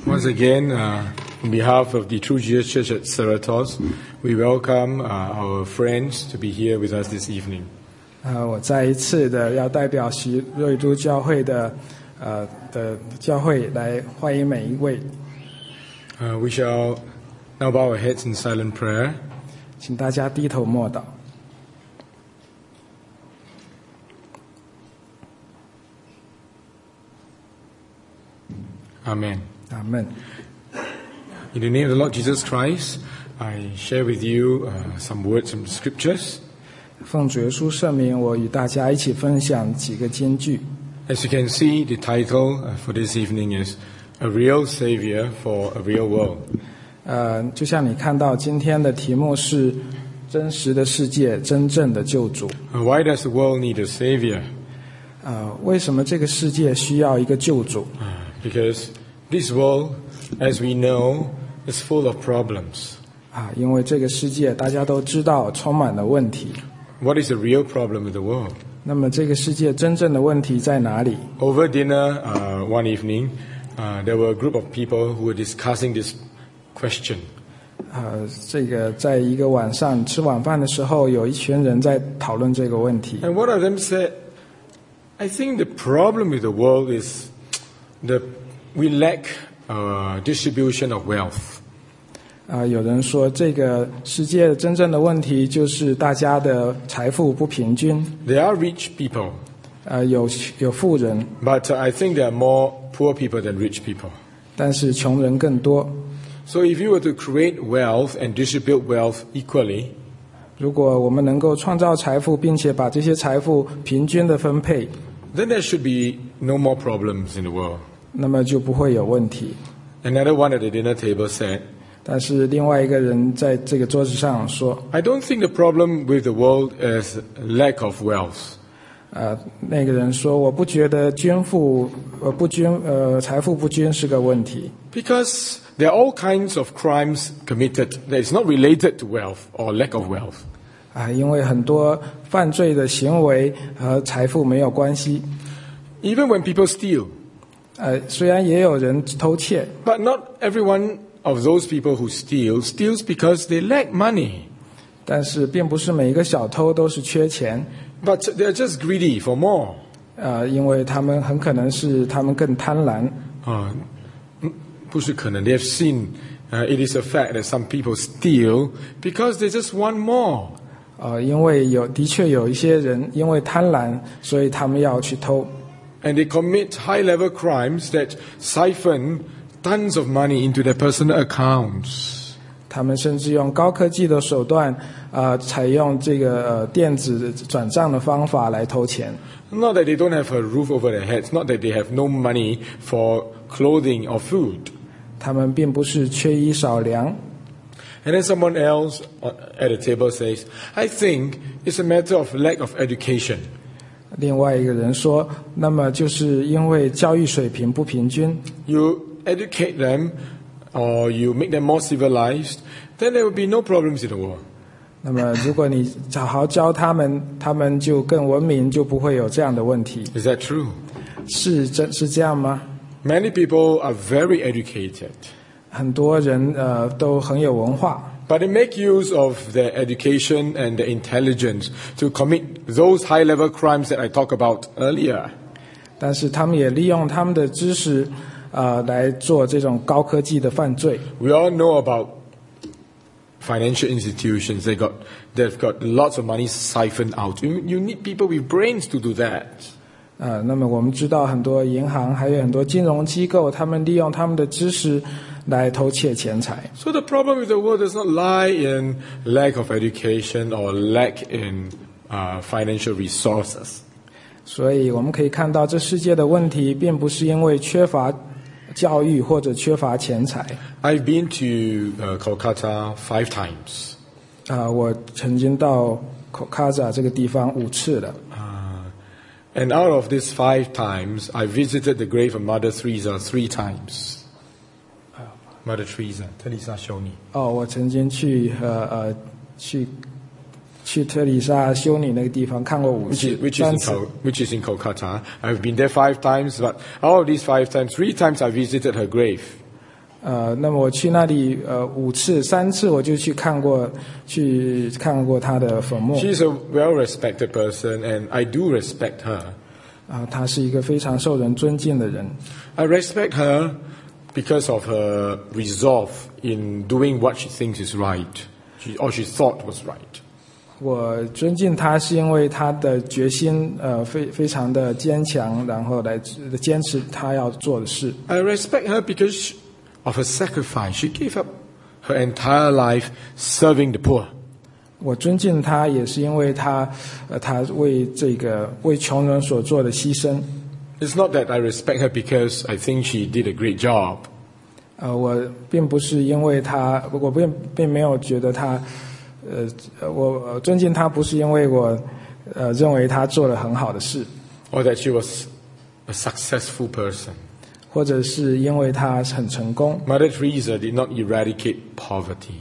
Once again, on behalf of the True Jesus Church at Cerritos, we welcome our friends to be here with us this evening. 我再一次的要代表徐瑞都教会的教会来欢迎每一位。 We shall now bow our heads in silent prayer. 请大家低头默祷。 Amen. Amen. In the name of the Lord Jesus Christ, I share with you some words from the Scriptures. 奉主耶稣圣名，我与大家一起分享几个金句。 As you can see, the title for this evening is A Real Savior for a Real World. 就像你看到今天的题目是真实的世界，真正的救主。 Why does the world need a Savior? 为什么这个世界需要一个救主 ？Because this world, as we know, is full of problems. 因为这个世界大家都知道充满了问题。 What is the real problem with the world? 那么这个世界真正的问题在哪里？ Over dinner one evening, there were a group of people who were discussing this question. 这个在一个晚上吃晚饭的时候，有一群人在讨论这个问题。 And one of them said, I think the problem with the world is that we lack distribution of wealth. 有人说这个世界真正的问题就是大家的财富不平均。 There are rich people. 有富人。 But I think there are more poor people than rich people. 但是穷人更多。 So if you were to create wealth and distribute wealth equally, 如果我们能够创造财富，并且把这些财富平均的分配， then there should be no more problems in the world. 那么就不会有问题。 Another one at the dinner table said, 但是另外一个人在这个桌子上说 I don't think the problem with the world is lack of wealth. 那个人说我不觉得财富不均是个问题。 Because there are all kinds of crimes committed that is not related to wealth or lack of wealth. 因为很多犯罪的行为和财富没有关系。 Even when people steal. 虽然也有人偷窃 But not everyone of those people who steals because they lack money. 但是并不是每一个小偷都是缺钱 But they're just greedy for more. 因为他们很可能是他们更贪婪。 不是可能 They have seen it is a fact that some people steal because they just want more. 因为的确有一些人因为贪婪，所以他们要去偷。 And they commit high-level crimes that siphon tons of money into their personal accounts. 他们甚至用高科技的手段，采用这个电子转账的方法来偷钱。 Not that they don't have a roof over their heads, not that they have no money for clothing or food. 他们并不是缺衣少粮。 And then someone else at the table says, I think it's a matter of lack of education. 另外一个人说，那么就是因为教育水平不平均。 You educate them or you make them more civilized, then there will be no problems in the world. 那么如果你好好教他们，他们就更文明，就不会有这样的问题。 Is that true? 是这样吗？ Many people are very educated. 很多人都很有文化。 But they make use of their education and their intelligence to commit those high-level crimes that I talked about earlier. 但是他们也利用他们的知识，来做这种高科技的犯罪。 We all know about financial institutions. They've got lots of money siphoned out. You need people with brains to do that. 那么我们知道很多银行还有很多金融机构，他们利用他们的知识来偷窃钱财。 So the problem with the world does not lie in lack of education or lack in financial resources. 所以我们可以看到，这世界的问题并不是因为缺乏教育或者缺乏钱财。 I've been to Kolkata 5 times. 我曾经到 Kolkata 这个地方5次了。 And out of these 5 times, I visited the grave of Mother Teresa 3 times. Mother Teresa, 特丽莎修女。 我曾经去特丽莎修女那个地方看过5次。 Which is in Kolkata. I've been there 5 times, but out of these 5 times, 3 times I visited her grave. 那么我去那里5次，3次我就去看过他的坟墓。 She's a well-respected person, and I do respect her. 她是一个非常受人尊敬的人。 I respect her because of her resolve in doing what she thinks is right, or she thought was right. 我尊敬她是因为她的决心非常的坚强，然后来坚持她要做的事。 I respect her because of her sacrifice. She gave up her entire life serving the poor. 我尊敬她也是因为她为穷人所做的牺牲。 It's not that I respect her because I think she did a great job. 我并不是因为她，我并没有觉得她，我尊敬她不是因为我认为她做了很好的事， or that she was a successful person. 或者是因为她很成功。 Mother Teresa did not eradicate poverty.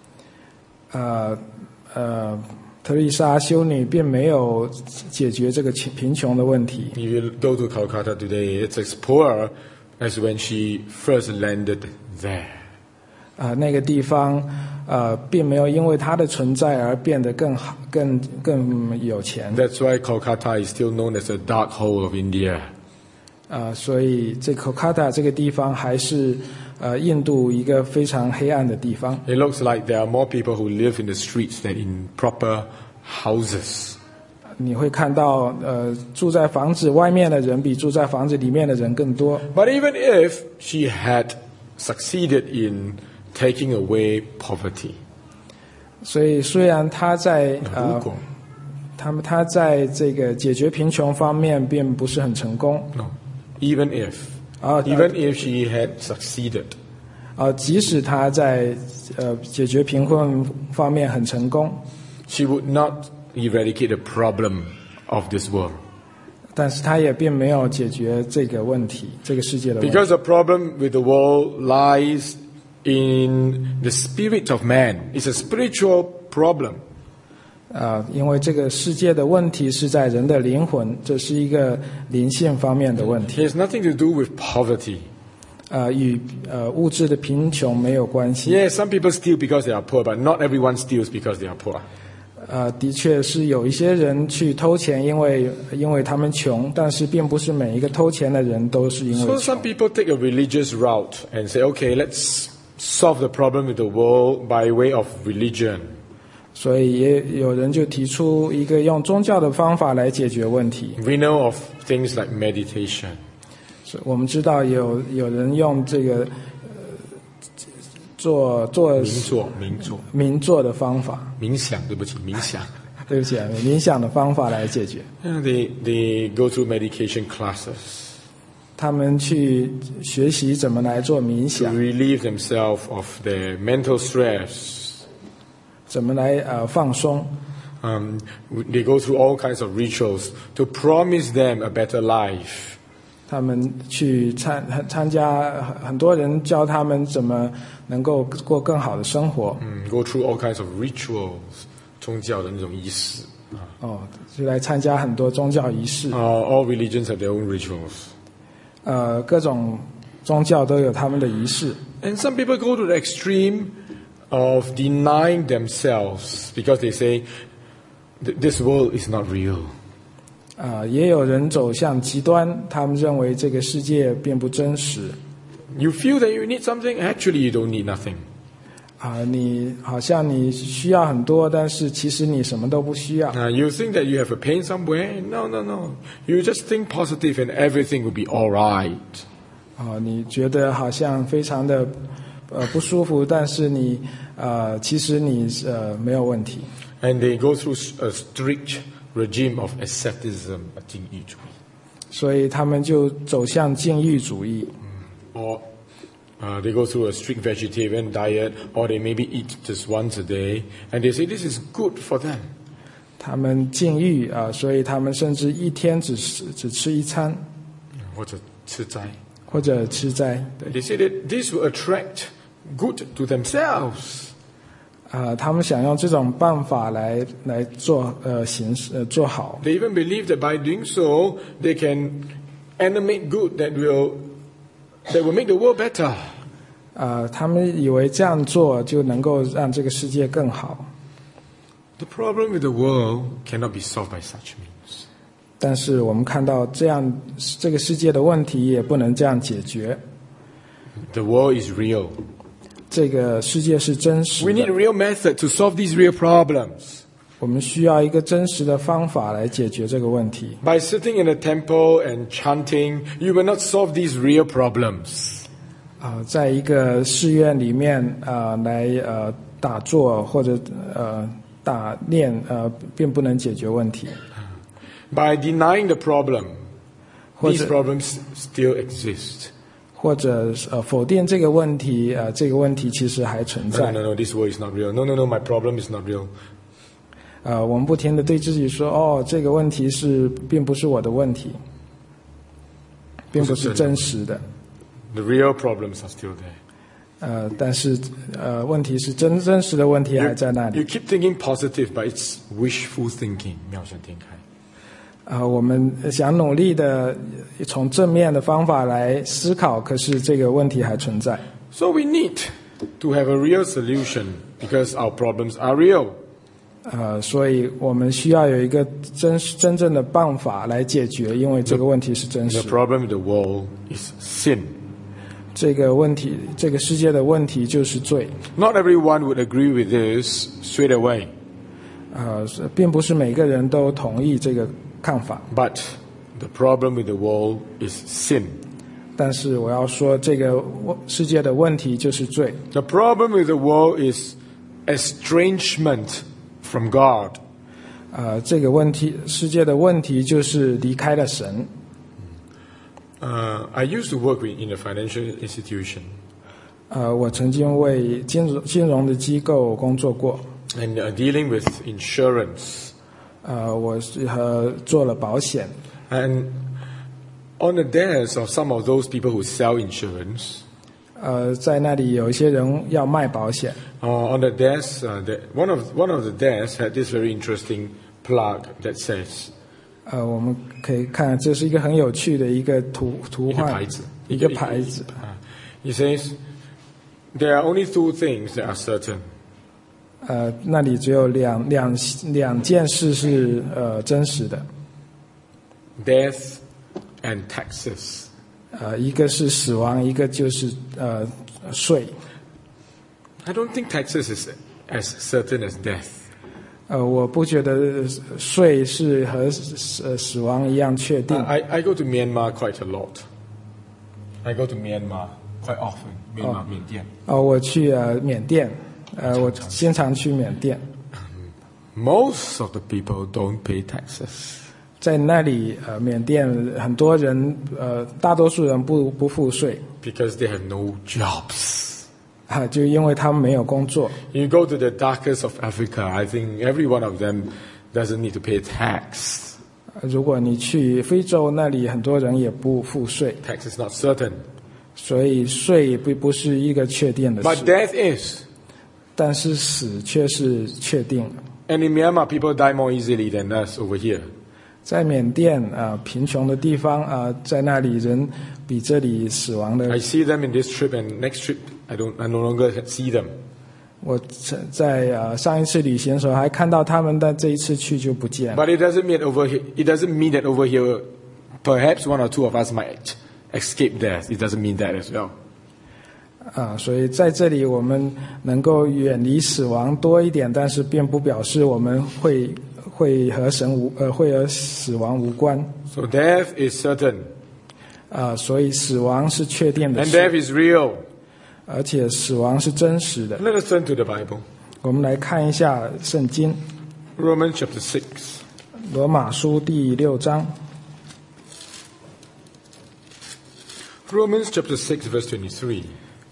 特丽莎修女并没有解决这个贫穷的问题。 If you go to Calcutta today, it's as poor as when she first landed there. 那个地方并没有因为她的存在而变得更好、更有钱。 That's why Kolkata is still known as a dark hole of India. 所以这Kolkata这个地方还是印度一个非常黑暗的地方。 It looks like there are more people who live in the streets than in proper houses. 你会看到住在房子外面的人比住在房子里面的人更多。 But even if she had succeeded in taking away poverty, 所以虽然他在他在这个解决贫穷方面并不是很成功。 no, even if she had succeeded, 即使他在解决贫困方面很成功， she would not eradicate the problem of this world. 但是他也并没有解决这个问题，这个世界的问题。 Because the problem with the world lies in the spirit of man. It's a spiritual problem. 因为这个世界的问题是在人的灵魂，这是一个灵性方面的问题。 It has nothing to do with poverty. 与物质的贫穷没有关系。 Yes, some people steal because they are poor, but not everyone steals because they are poor. 的确是有一些人去偷钱，因为他们穷，但是并不是每一个偷钱的人都是因为 So 穷。 some people take a religious route and say, okay, let's solve the problem with the world by way of religion. 所以也有人就提出一个用宗教的方法来解决问题。 We know of things like meditation. 我们知道有人用这个做冥做的方法， 冥想，对不起，冥想。 对不起，冥想的方法来解决。 They go through meditation classes 他们去学习怎么来做冥 to 想， relieve themselves of their mental stress. 怎么来放松。 They go through all kinds of rituals to promise them a better life. 他们去参加，很多人教他们怎么能够过更好的生活。 Go through all kinds of rituals. 宗教的那种仪式。 就来参加很多宗教仪式。 All religions have their own rituals. 各种宗教都有他们的仪式。 And some people go to the extreme of denying themselves because they say, this world is not real. 也有人走向极端，他们认为这个世界并不真实。 You feel that you need something, actually you don't need nothing. 你好像你需要很多，但是其实你什么都不需要。 You think that you have a pain somewhere? No. You just think positive and everything will be all right. 你觉得好像非常的不舒服，但是你其实你没有问题。 And they go through a strict regime of asceticism, 禁欲主义。 所以他们就走向禁欲主义。 Or they go through a strict vegetarian diet, or they maybe eat just once a day, and they say this is good for them. 他们禁欲所以他们甚至一天只吃一餐， 或者吃斋。 They say that this will attract good to themselves. 他们想用这种办法来做做好。 They even believe that by doing so, they can animate good that will make the world better. 他们以为这样做就能够让这个世界更好。 The problem with the world cannot be solved by such means. 但是我们看到这个世界的问题也不能这样解决。 The world is real. 这个世界是真实 We need a 的， real method to solve these real problems. 我们需要一个真实的方法来解决这个问题。 By sitting in a temple and chanting, you will not solve these real problems. 在一个寺院里面来打坐或者打念并不能解决问题。 By denying the problem, 或 these 者 problems still exist. 或者否定这个问题，这个问题其实还存 No, 在。 no, no, this world is not real. No, no, no, my problem is not real. 我们不停地对自己说，这个问题并不是我的问题，并不是真实的。 The real problems are still there. 但是问题是真实的问题还在那 You 里。 keep thinking positive, but it's wishful thinking. 妙想天开。 我们想努力的从正面的方法来思考，可是这个问题还存在。 So we need to have a real solution because our problems are real. 所以我们需要有一个真正的办法来解决，因为这个问题是真 The 实的。 problem with the world is sin. 这个世界的问题就是罪。 Not everyone would agree with this straight away. 并不是每个人都同意这个看法， But the problem with the world is sin. 但是我要说，这个世界的问题就是罪。 The problem with the world is estrangement from God. 这个世界的问题就是离开了神。 I used to work in a financial institution. 我曾经为金融的机构工作过。 And dealing with insurance. 我做了保险。 And on the desk of some of those people who sell insurance, 在那里有一些人要卖保险。 on the desk, one of the desks had this very interesting plug that says, 我们可以看，这是一个很有趣的一个图画，一个牌子。 It says, there are only two things that are certain. 那里只有两件事是真实的。 Death and taxes. 一个是死亡，一个就是税。 I don't think taxes is as certain as death. 我不觉得税是和死亡一样确定。 I go to Myanmar quite a lot. I go to Myanmar quite often. Myanmar, 缅甸。 我去缅甸，我经常去缅甸。 Most of the people don't pay taxes. 在那里，缅甸很多人，大多数人不付税。 Because they have no jobs. 就因为他们没有工作。 You go to the darkest of Africa, I think every one of them doesn't need to pay tax. 如果你去非洲那里，很多人也不付税。 Tax is not certain. 所以税不是一个确定的 But 事， death is. 但是死却是确定的。 And in Myanmar, people die more easily than us over here. 在缅甸贫穷的地方在那里人比这里死亡的。 I see them in this trip, and next trip I no longer see them. 我在上一次旅行的时候还看到他们，但这一次去就不见了。 But it doesn't mean over here. It doesn't mean that over here, perhaps one or two of us might escape death. It doesn't mean that as well. 所以在这里我们能够远离死亡多一点，但是并不表示我们会和死亡无关。 So death is certain. 所以死亡是确定的 And 事， death is real. 而且死亡是真实的。 Let us turn to the Bible. 我们来看一下圣经， Romans chapter 6. 罗马书第6章。 Romans chapter 6, verse 23.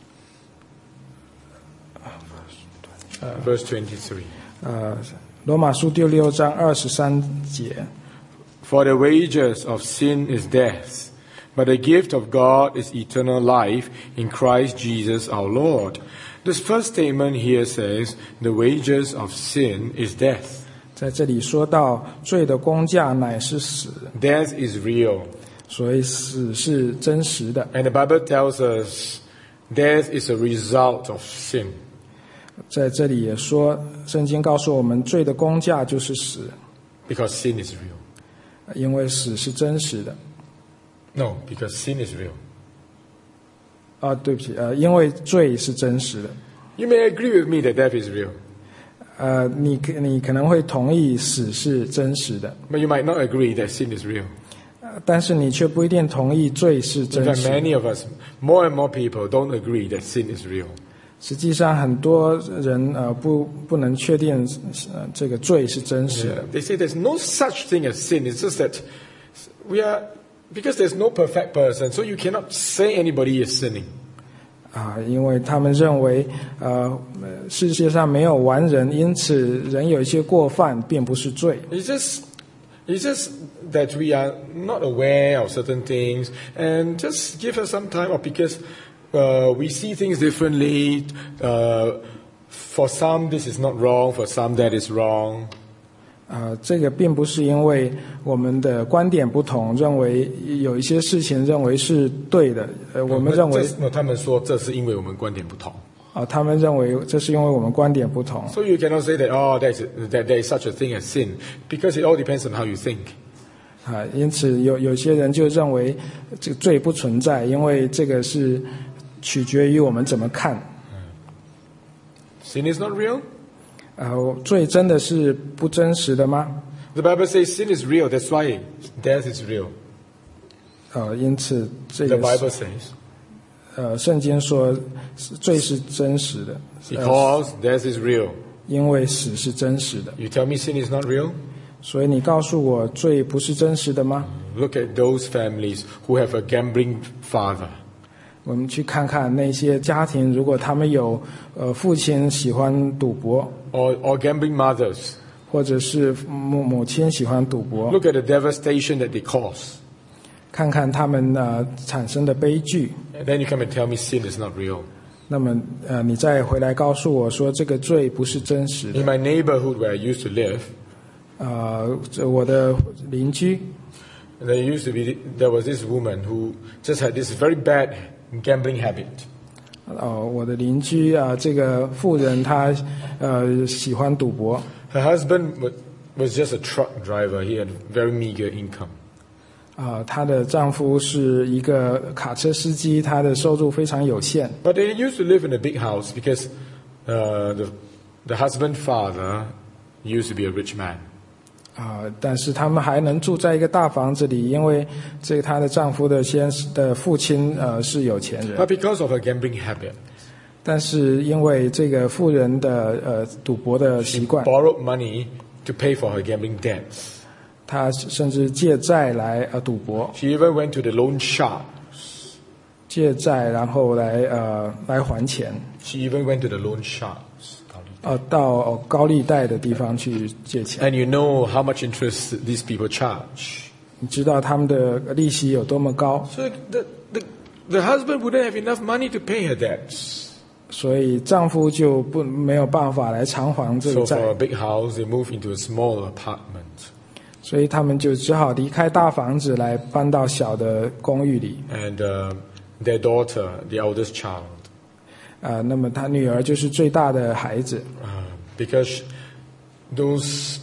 Verse 23. 罗马书第6章23节。 For the wages of sin is death, but the gift of God is eternal life in Christ Jesus our Lord. This first statement here says, the wages of sin is death. 在这里说到罪的工价乃是死， Death is real. 所以死是真实的。 And the Bible tells us Death is a result of sin. 在这里也说，圣经告诉我们，罪的工价就是死， Because sin is real. 因为死是真实的。 No, because sin is real. 对不起，因为罪是真实的。 You may agree with me that death is real. 你可能会同意死是真实的， But you might not agree that sin is real. 但是你却不一定同意罪是 In 真 fact, 实的。 many of us, more and more people don't agree that sin is real. 实际上，很多人不能确定这个罪是真实的。 They say there's no such thing as sin. It's just that because there's no perfect person, so you cannot say anybody is sinning. 因为他们认为世界上没有完人，因此人有一些过犯并不是罪。 It's just that we are not aware of certain things, and just give us some time, or because we see things differently. For some, this is not wrong. For some, that is wrong. 这个并不是因为我们的观点不同，认为有一些事情认为是对的，我们认为他们说这是因为我们观点不同。 他们认为这是因为我们观点不同。 So you cannot say that that there is such a thing as sin, because it all depends on how you think. 因此有些人就认为这个罪不存在，因为这个是取决于我们怎么看。 Sin is not real. 罪真的是不真实的吗？ The Bible says sin is real. That's why death is real. 因此这 The 个 Bible says. 圣经说罪是真实的， Because death is real. 因为死是真实的。 You tell me sin is not real? 所以你告诉我罪不是真实的吗？ Look at those families who have a gambling father. 我们去看看那些家庭，如果他们有父亲喜欢赌博， Or gambling mothers. 或者是母亲喜欢赌博， Look at the devastation that they cause. 看看他们产生的悲剧。 And then you come and tell me sin is not real. 那么你再回来告诉我说这个罪不是真实的。 In my neighborhood where I used to live, 我的邻居 there was this woman who just had this very bad gambling habit. 我的邻居这个妇人她喜欢赌博。 Her husband was just a truck driver. He had very meager income. 她的丈夫是一个卡车司机，他的收入非常有限。 But they used to live in a big house because the husband father used to be a rich man. 但是他们还能住在一个大房子里，因为这个她的丈夫的父亲是有钱人。 But because of her gambling habit, 但是因为这个妇人的赌博的习惯， borrowed money to pay for her gambling debts. 她甚至借债来赌博， She even went to the loan shark. 借债然后来还钱。 She even went to the loan sharks. 到高利贷的地方去借钱。 And you know how much interest these people charge. 你知道他们的利息有多么高， So the husband wouldn't have enough money to pay her debts. 所以丈夫就没有办法来偿还这 So 个 for 债， a big house, they moved into a small apartment. 所以他们就只好离开大房子来搬到小的公寓里。 And their daughter, the eldest child, 那么他女儿就是最大的孩子， because those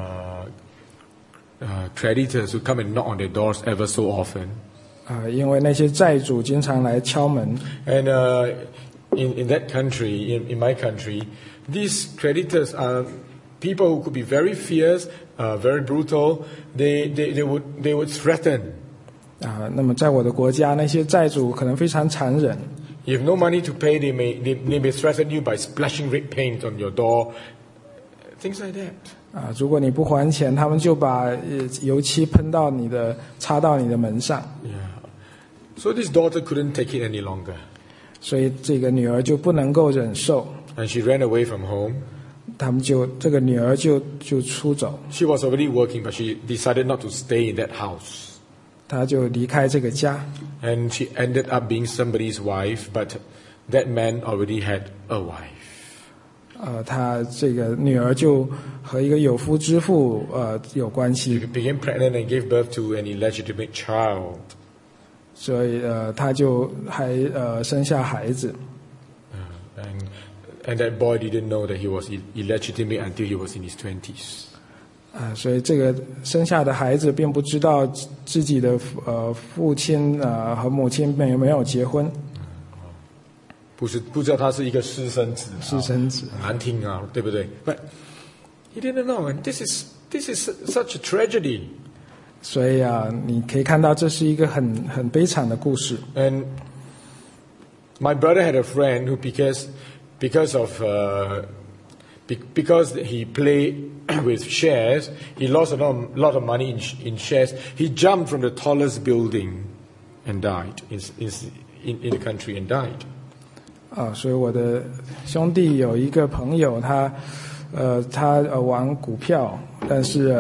creditors who come and knock on their doors ever so often. 因为那些债主经常来敲门。 And in that country, in my country, these creditors are people who could be very fierce, very brutal. They would threaten. 那么在我的国家，那些债主可能非常残忍。 You have no money to pay, they may threaten you by splashing red paint on your door, things like that. 如果你不还钱，他们就把油漆擦到你的门上。 Yeah. So this daughter couldn't take it any longer. 所以这个女儿就不能够忍受， And she ran away from home. 这个女儿就出走， She was already working, but she decided not to stay in that house. 她就离开这个家。 And she ended up being somebody's wife, but that man already had a wife. 她这个女儿就和一个有夫之妇有关 She 系， became pregnant and gave birth to an illegitimate child. 所以他就还生下孩子。 And that boy didn't know that he was illegitimate until he was in his 20s. 所以这个生下的孩子并不知道自己的父亲和母亲没有结婚。 不知道他是一个私生子。 私生子。 难听啊，对不对？ But he didn't know, and this is such a tragedy. 所以你可以看到这是一个很悲惨的故事。 And my brother had a friend who because he played with shares, he lost a lot of money in shares. He jumped from the tallest building and died in the country and died. 所以我的兄弟有一个朋友，他玩股票，但是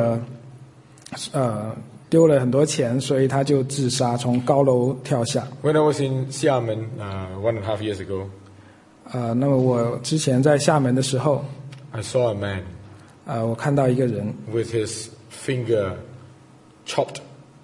丢了很多钱，所以他就自杀，从高楼跳下。 When I was in Xiamen 1.5 years ago, 那么我之前在厦门的时候 I saw a man 我看到一个人 with his finger chopped.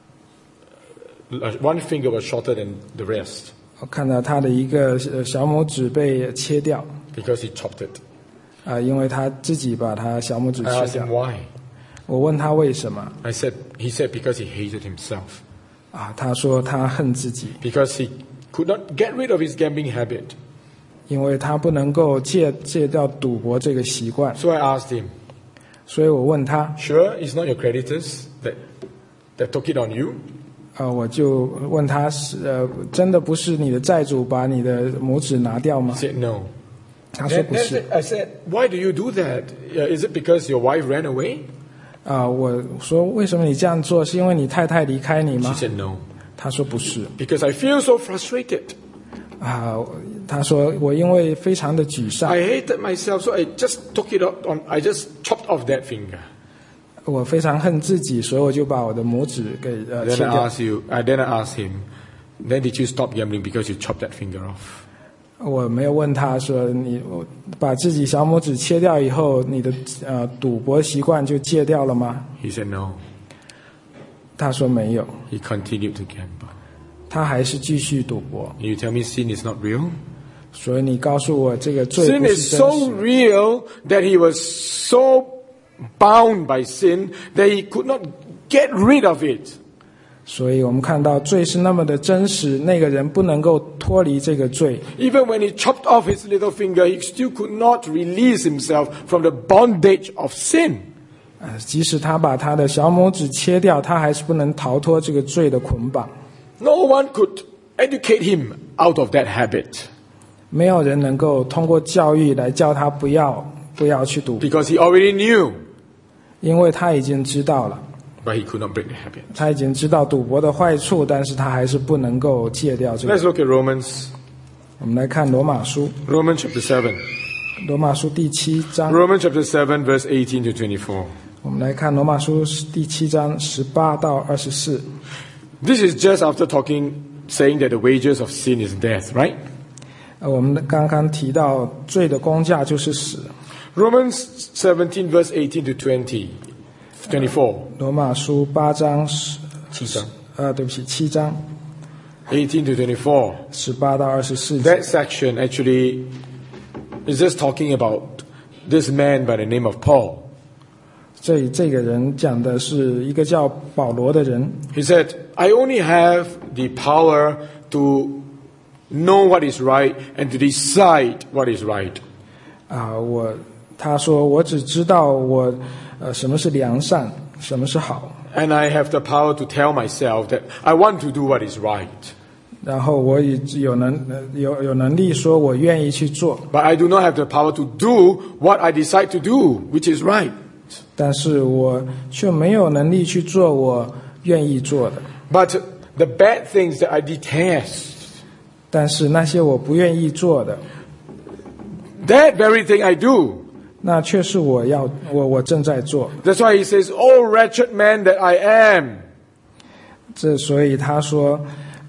One finger was shorter than the rest. 我看到他的一个小拇指被切掉 Because he chopped it. 因为他自己把他小拇指 I 切 asked 掉。 him why. 我问他为什么 He said because he hated himself. 他说他恨自己， Because he could not get rid of his gambling habit. 因为他不能够戒掉赌博这个习惯。 So I asked him, 所以我问他 sure it's not your creditors that took it on you? 我就问他真的不是你的债主把你的拇指拿掉吗 He said no. 他说不是 I said, why do you do that? Is it because your wife ran away? 我说为什么你这样做，是因为你太太离开你吗 She said no. 他说不是 Because I feel so frustrated. 他说我因为非常的沮丧 I hated myself, so I just took it on. I just chopped off that finger. 我非常恨自己，所以我就把我的拇指给切 Then 掉 I asked him, then did you stop gambling because you chopped that finger off? 我没有问他说你把自己小拇指切掉以后，你的赌博习惯就戒掉了吗？ He said no. 他说没有， He continued to gamble. 他还是继续赌博。 You tell me sin is not real? 所以你告诉我这个罪 Sin 不 is 是真 so 实。 real that he was so bound by sin that he could not get rid of it. 所以我们看到罪是那么的真实，那个人不能够脱离这个罪。 Even when he chopped off his little finger, he still could not release himself from the bondage of sin. 即使他把他的小拇指切掉，他还是不能逃脱这个罪的捆绑。 No one could educate him out of that habit 没有人能够通过教育来叫他不要去赌， because he already knew, 因为他已经知道了， but he could not break the habit. 他已经知道赌博的坏处，但是他还是不能够戒掉这 Let's 个。 look at Romans 我们来看罗马书， chapter 7. 罗马书第7章， Romans chapter 7 verse 18 to 24. 我们来看罗马书第7章18到24。 This is just after saying that the wages of sin is death, right? 我们刚刚提到罪的工价就是死。 Romans 17 verse 18 to 24. 罗马书8章 7 章 18 to 24. 18到24节。 That section actually is just talking about this man by the name of Paul. 这个人讲的是一个叫保罗的人。 He said, I only have the power to know what is right and to decide what is right. 他说我只知道什么是良善，什么是好， And I have the power to tell myself that I want to do what is right. 然后我也有能力说我愿意去做， But I do not have the power to do what I decide to do, which is right. 但是我却没有能力去做我愿意做的。 But the bad things that I detest, 但是那些我不愿意做的， that very thing I do. 那却是我正在做。 That's why he says, Oh, wretched man that I am. 所以他说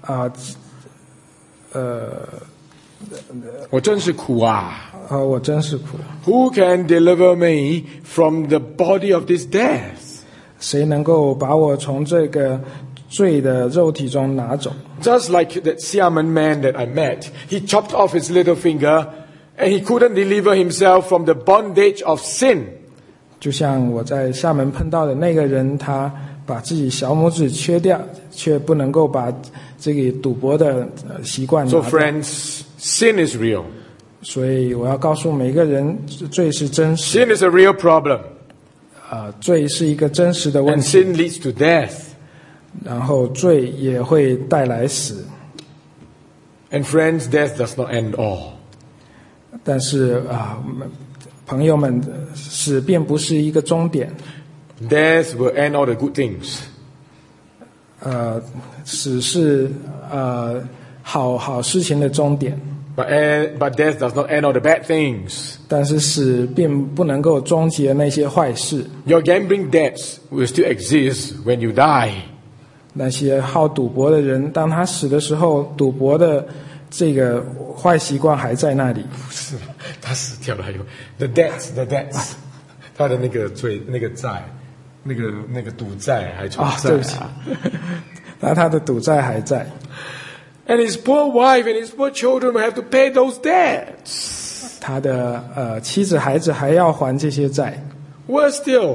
我真是苦啊。 我真是苦， Who can deliver me from the body of this death? 谁能够把我从这个罪的肉体中拿走。 Just like that Xiamen man that I met, he chopped off his little finger and he couldn't deliver himself from the bondage of sin. 就像我在厦门碰到的那个人，他把自己小拇指切掉，却不能够把这个赌博的习惯拿 So 掉。 friends, sin is real. 所以我要告诉每个人，罪是真实， Sin is a real problem. 罪是一个真实的问 And 题， sin leads to death. 然后罪也会带来死。 And friends, death does not end all. 但是朋友们，死并不是一个终点， Death will end all the good things. 死是好事情的终点， But death does not end all the bad things. 但是死并不能够终结那些坏事。 Your gambling debts will still exist when you die. 那些好赌博的人，当他死的时候，赌博的这个坏习惯还在那里。 是吧？他死掉了，还有 the debts， 他的那个罪、那个债、那个赌债还存在对不起，那他的赌债还在。 And his poor wife and his poor children will have to pay those debts. 他的妻子孩子还要还这些债。 Worse still.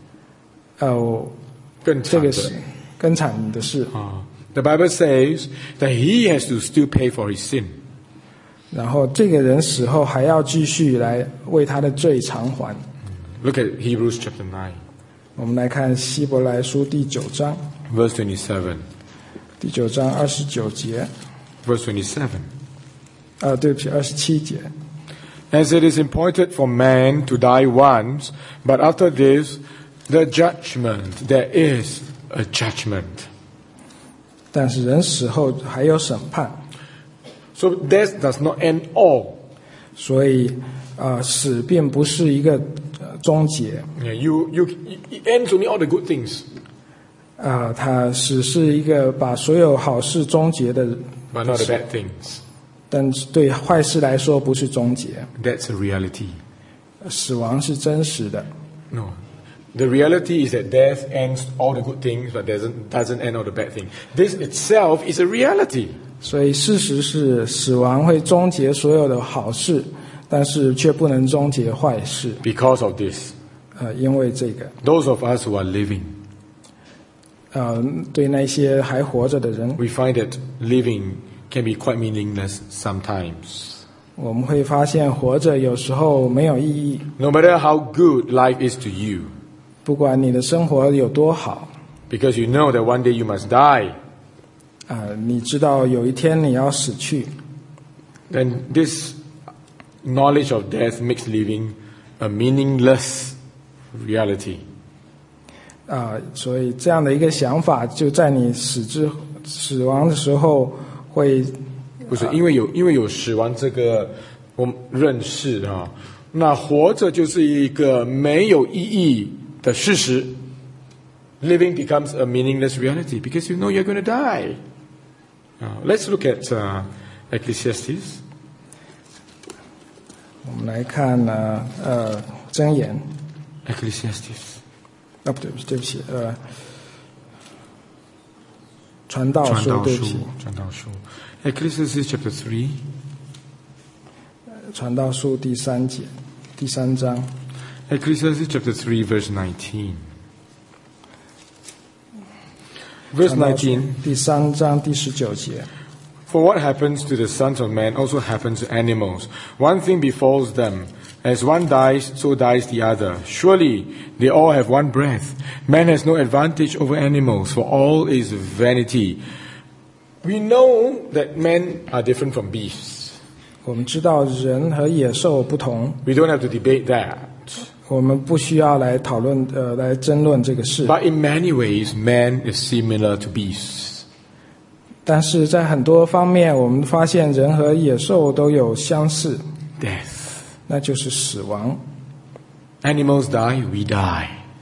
更惨的。 这个是更惨的事。 The Bible says that he has to still pay for his sin. 然后这个人死后还要继续来为他的罪偿还。 Look at Hebrews chapter 9, 我们来看希伯来书第9章， verse 27. 第9章29节， Verse 27. 对不起，27节。 As it is appointed for man to die once, but after this, the judgment. There is a judgment. 但是人死后还有审判， So death does not end all. 所以死并不是一个终结。 It ends only all the good things. 它死是一个把所有好事终结的， But not the bad things. 但是对坏事来说不是终结。 That's a reality. 死亡是真实的， No. The reality is that death ends all the good things, but doesn't end all the bad things. This itself is a reality. 所以事实是死亡会终结所有的好事，但是却不能终结坏事。 Because of this, 因为这个， those of us who are living, 对那些还活着的人， we find that living can be quite meaningless sometimes. 我们会发现活着有时候没有意义。 No matter how good life is to you, 不管你的生活有多好， because you know that one day you must die, 你知道有一天你要死去， then this knowledge of death makes living a meaningless reality. 所以这样的一个想法就在你死亡的时候会， 不是因为有死亡这个我们认识啊，那活着就是一个没有意义的事实。Living becomes a meaningless reality because you know you're going to die. Let's look at Ecclesiastes. 我们来看箴言。 Ecclesiastes. 对不起，传道书，对不起， 传道书 Ecclesiastes chapter 3. 传道书第3节，第3章。 Ecclesiastes chapter 3 verse 19. Verse 19. 第3章第19节。 For what happens to the sons of men also happens to animals. One thing befalls them. As one dies, so dies the other. Surely they all have one breath. Man has no advantage over animals, for all is vanity. We know that men are different from beasts. 我们知道人和野兽不同， We don't have to debate that. 我们不需要来讨论来争论这个事。 But in many ways, man is similar to beasts. 但是在很多方面，我们发现人和野兽都有相似， Death. 那就是死亡。 Animals die, we die.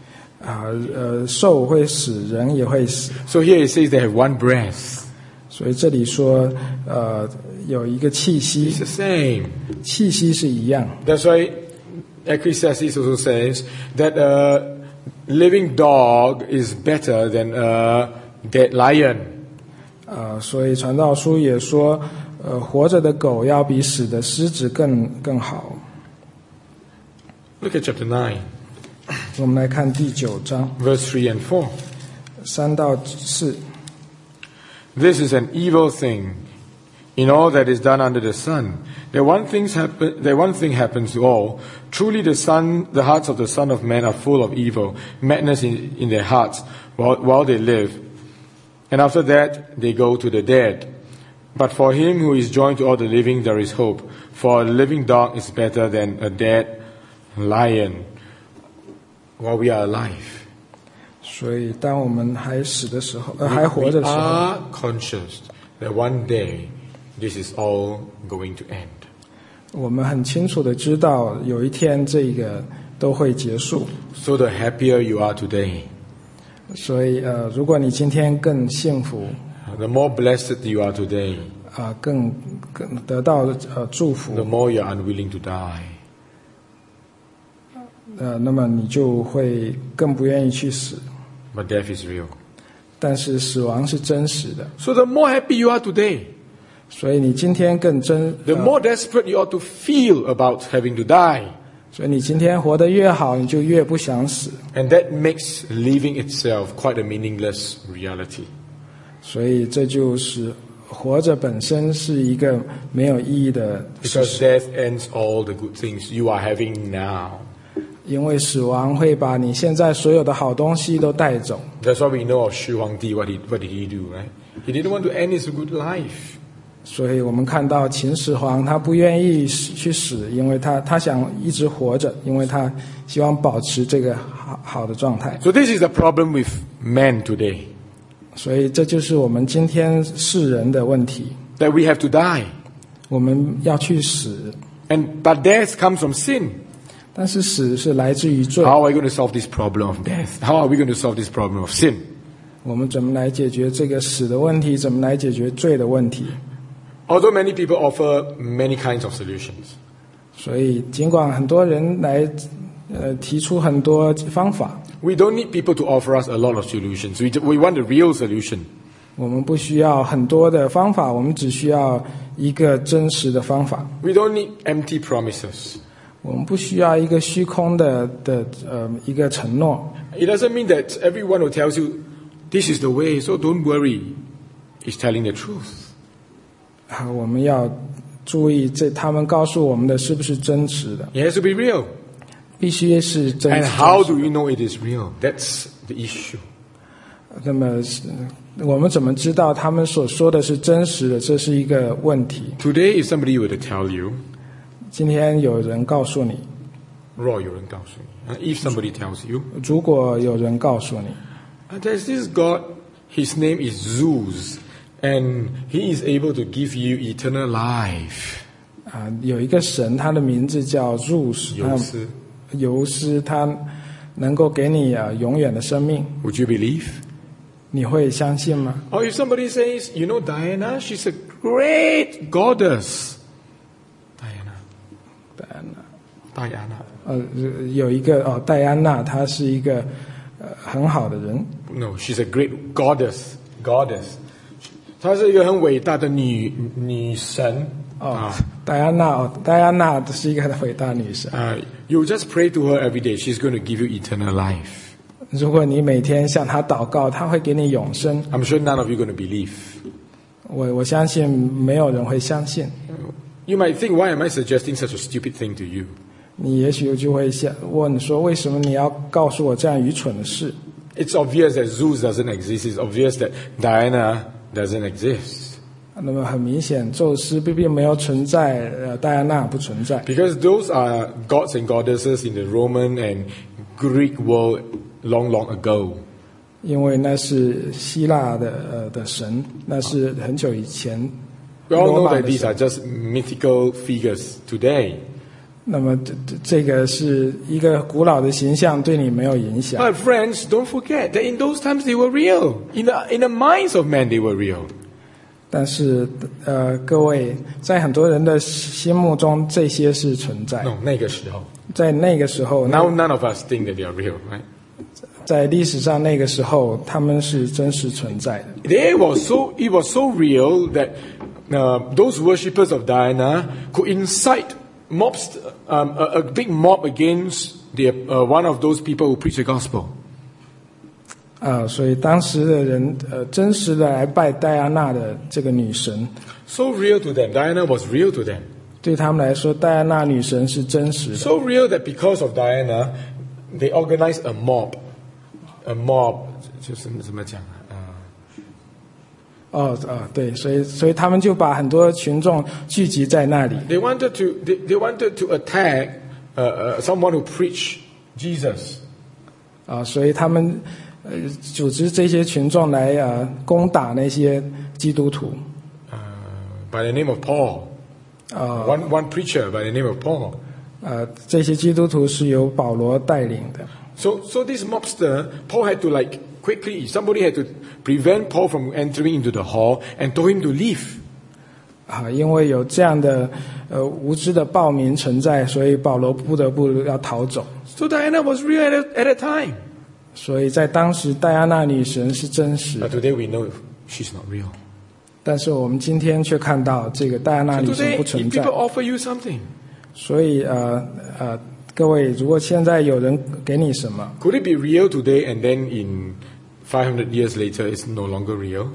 兽会死，人也会死。 So here it says they have one breath. 所以这里说，有一个气息 It's，the same. 气息是一样。 That's why Ecclesiastes also says that a living dog is better than a dead lion. 所以传道书也说，活着的狗要比死的狮子更好。 Look at chapter 9, 我们来看第9章 verse 3 and 4. 3到4。 This is an evil thing in all that is done under the sun. That one thing happens to all. Truly the hearts of the Son of Man are full of evil, madness in their hearts while they live. And after that they go to the dead. But for him who is joined to all the living there is hope. For a living dog is better than a dead lion while we are alive. 所以当我们还死的时候，还活着的时 We 候， are conscious that one day this is all going to end. 我们很清楚的知道有一天这个都会结束。 So the happier you are today, 所以如果你今天更幸福， the more blessed you are today, 更得到祝福 the， more you are unwilling to die. 那么你就会更不愿意去死。 But death is real. 但是死亡是真实的， So the more happy you are today, 所以你今天更 the more desperate you ought to feel about having to die. 所以你今天活得越好，你就越不想死。 And that makes living itself quite a meaningless reality. 所以这就是活着本身是一个没有意义的事 Because 实， death ends all the good things you are having now. 因为死亡会把你现在所有的好东西都带走。 That's why we know of Xu Huangdi, what did he do, right? He didn't want to end his good life. 所以我们看到秦始皇他不愿意去死，因为他想一直活着，因为他希望保持这个好的状态。 So this is the problem with man today, 所以这就是我们今天世人的问题， that we have to die. 我们要去死， But death comes from sin. 但是死是来自于罪。 How are we going to solve this problem of death? How are we going to solve this problem of sin? 我们怎么来解决这个死的问题？怎么来解决罪的问题？ Although many people offer many kinds of solutions, 所以尽管很多人来提出很多方法， we don't need people to offer us a lot of solutions. We want a real solution. 我们不需要很多的方法，我们只需要一个真实的方法。 We don't need empty promises. 我们不需要一个虚空的一个承诺。 It doesn't mean that everyone who tells you this is the way, so don't worry, is telling the truth. 我们要注意他们告诉我们的是不是真实的， It has to be real. 必须是真 And 实。 how do we know it is real? That's the issue. 那么我们怎么知道他们所说的是真实的？这是一个问题。 Today, if somebody were to tell you, 今天有人告诉你， if somebody tells you, 如果有人告诉你， there's this God, his name is Zeus, and he is able to give you eternal life. 有一个神，他的名字叫尤斯，他能够给你永远的生命， Would you believe? 你会相信吗？ Or if somebody says, you know Diana, she's a great goddess. Diana. 有一个戴安娜，她是一个很好的人。 No, she's a great goddess. Goddess. 她是一个很伟大的女神。 戴安娜是一个很伟大的女神。 You just pray to her every day. She's going to give you eternal life. 如果你每天向她祷告，她会给你永生。 I'm sure none of you are going to believe. 我相信没有人会相信。 You might think, why am I suggesting such a stupid thing to you? 你也许就会问说，为什么你要告诉我这样愚蠢的事？ It's obvious that Zeus doesn't exist. It's obvious that Diana doesn't exist. 那么很明显，宙斯并没有存在，戴安娜不存在。 Because those are gods and goddesses in the Roman and Greek world long, long ago. 因为那是希腊的神，那是很久以前。 We all know 罗马 that 的 these 神 are just mythical figures today. 那么这个是一个古老的形象，对你没有影响。 But friends, don't forget that in those times they were real. In the minds of men, they were real. 但是各位，在很多人的心目中，这些是存在。 No, 那个时候. 在那个时候， Now none of us think that they are real, right? 在历史上那个时候，他们是真实存在的。 It was so real that those worshippers of Diana could incite mobs, a big mob against one of those people who preach the gospel. 所以当时的人真实的来拜戴安娜的这个女神。 So real to them. Diana was real to them. 对他们来说，戴安娜女神是真实的。 So real that because of Diana, they organized a mob. A mob 就是怎么讲对，所以他们就把很多群众聚集在那里。 They wanted to attack someone who preached Jesus. 所以他们组织这些群众来攻打那些基督徒。 By the name of Paul. One preacher by the name of Paul. 这些基督徒是由保罗带领的。 So this mobster, Paul had to quickly, somebody had to prevent Paul from entering into the hall and told him to leave. 因为有这样的无知的暴民存在，所以保罗不得不要逃走。 So Diana was real at that time. 所以在当时，戴安娜女神是真实的。 But today we know she's not real. 但是我们今天却看到这个戴安娜女神不存在。 So today, if people offer you something, 所以各位，如果现在有人给你什么 could it be real today and then in 500 years later it's no longer real?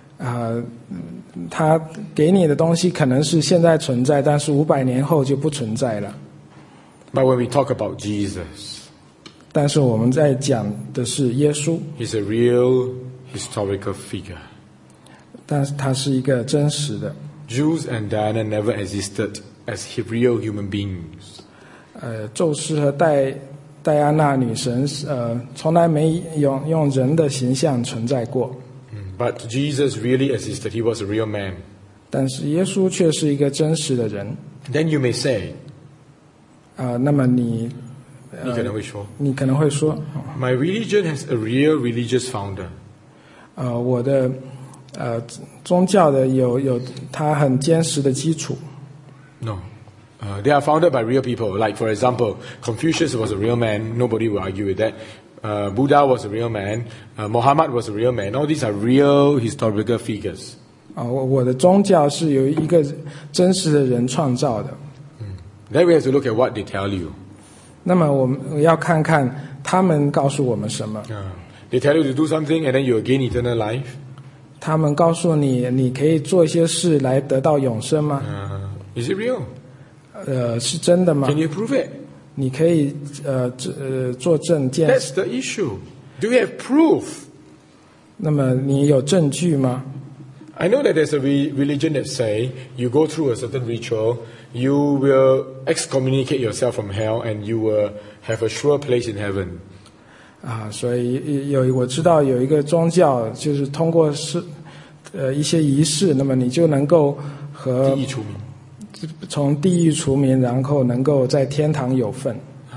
他给你的东西可能是现在存在，但是500年后就不存在了。 But when we talk about Jesus, 但是我们在讲的是耶稣 he's a real historical figure. 但是他是一个真实的。 Jews and Diana never existed as real human beings. 宙斯和戴安娜女神从来没用人的形象存在过。 But Jesus really existed. He was a real man. 但是耶稣却是一个真实的人。 Then you may say, 那么你可能会说 My religion has a real religious founder. 我的宗教的有它很坚实的基础。 No. They are founded by real people. Like, for example, Confucius was a real man. Nobody will argue with that. Buddha was a real man. Muhammad was a real man. All these are real historical figures. 我的宗教是由一个真实的人创造的。 Then we have to look at what they tell you. 那么我们要看看他们告诉我们什么。 They tell you to do something and then you will gain eternal life. 他们告诉你，你可以做一些事来得到永生吗 ？Is it real? 是真的吗 ？Can you prove it? 你可以作证见。 That's the issue. Do you have proof? 那么你有证据吗 I know that there's a religion that say you go through a certain ritual, you will excommunicate yourself from hell, and you will have a sure place in heaven. 所以我知道有一个宗教，就是通过一些仪式，那么你就能够和地狱除名。 从地狱除名，然后能够在天堂有份。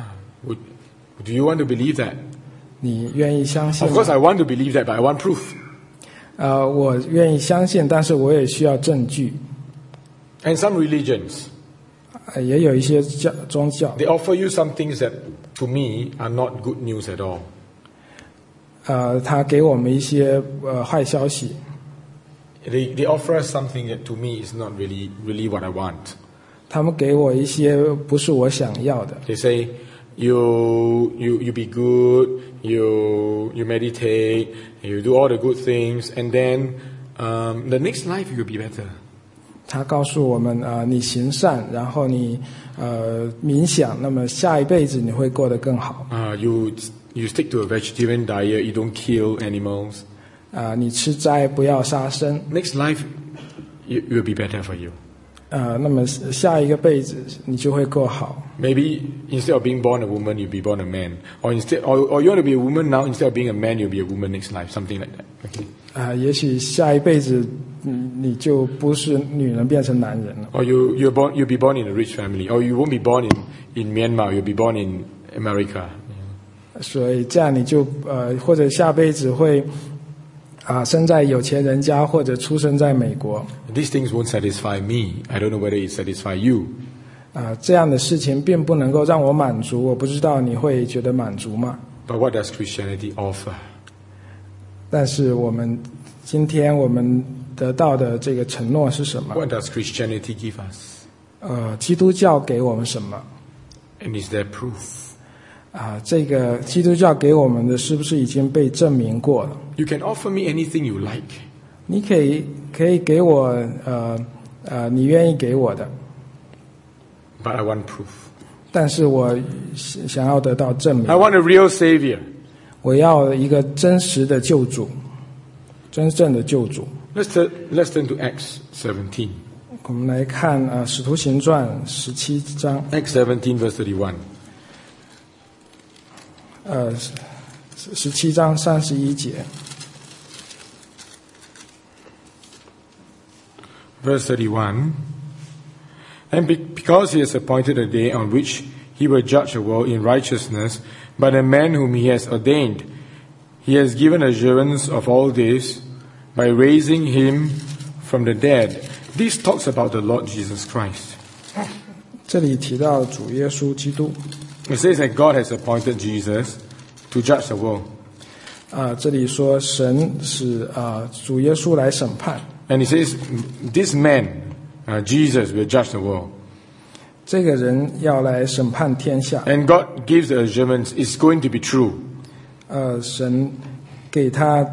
Do you want to believe that? 你愿意相信吗 Of course, I want to believe that, but I want proof. 我愿意相信，但是我也需要证据。 And some religions, 也有一些宗教 they offer you some things that, to me, are not good news at all. 他给我们一些坏消息。 They offer us something that to me is not really what I want. 他们给我一些不是我想要的。 They say, you be good, you meditate, you do all the good things, and then the next life you will be better. 他告诉我们你行善，然后你冥想，那么下一辈子你会过得更好。 You stick to a vegetarian diet, you don't kill animals. 你吃斋，不要杀生。 Next life, it will be better for you. 那么下一个辈子你就会过好。 Maybe instead of being born a woman, you'll be born a man, or you want to be a woman now, instead of being a man, you'll be a woman next life, something like that. Okay. 也许下一辈子你就不是女人，变成男人了。 Or you'll be born in a rich family, or you won't be born in Myanmar, you'll be born in America. 所以这样你就或者下辈子会生在有钱人家，或者出生在美国。 These things won't satisfy me. I don't know whether it satisfy you. 这样的事情并不能够让我满足，我不知道你会觉得满足吗 But what does Christianity offer? 但是今天我们得到的这个承诺是什么？ What does Christianity give us? 基督教给我们什么？ And is there proof? 这个基督教给我们的是不是已经被证明过了？ You can offer me anything you like. 你可以给我你愿意给我的， But I want proof. 但是我想要得到证明。 I want a real Savior. 我要一个真实的救主，真正的救主。 Let's turn to Acts 17. 我们来看《使徒行传》17章。 Acts 17 verse 31. 17章31节。 Verse 31. And because he has appointed a day on which he will judge the world in righteousness by the man whom he has ordained, he has given assurance of all this by raising him from the dead. This talks about the Lord Jesus Christ. 这里提到主耶稣基督。 It says that God has appointed Jesus to judge the world. 这里说神使主耶稣来审判。 And he says, this man, Jesus, will judge the world. 这个人要来审判天下。 And God gives the assurance it's going to be true. 神给他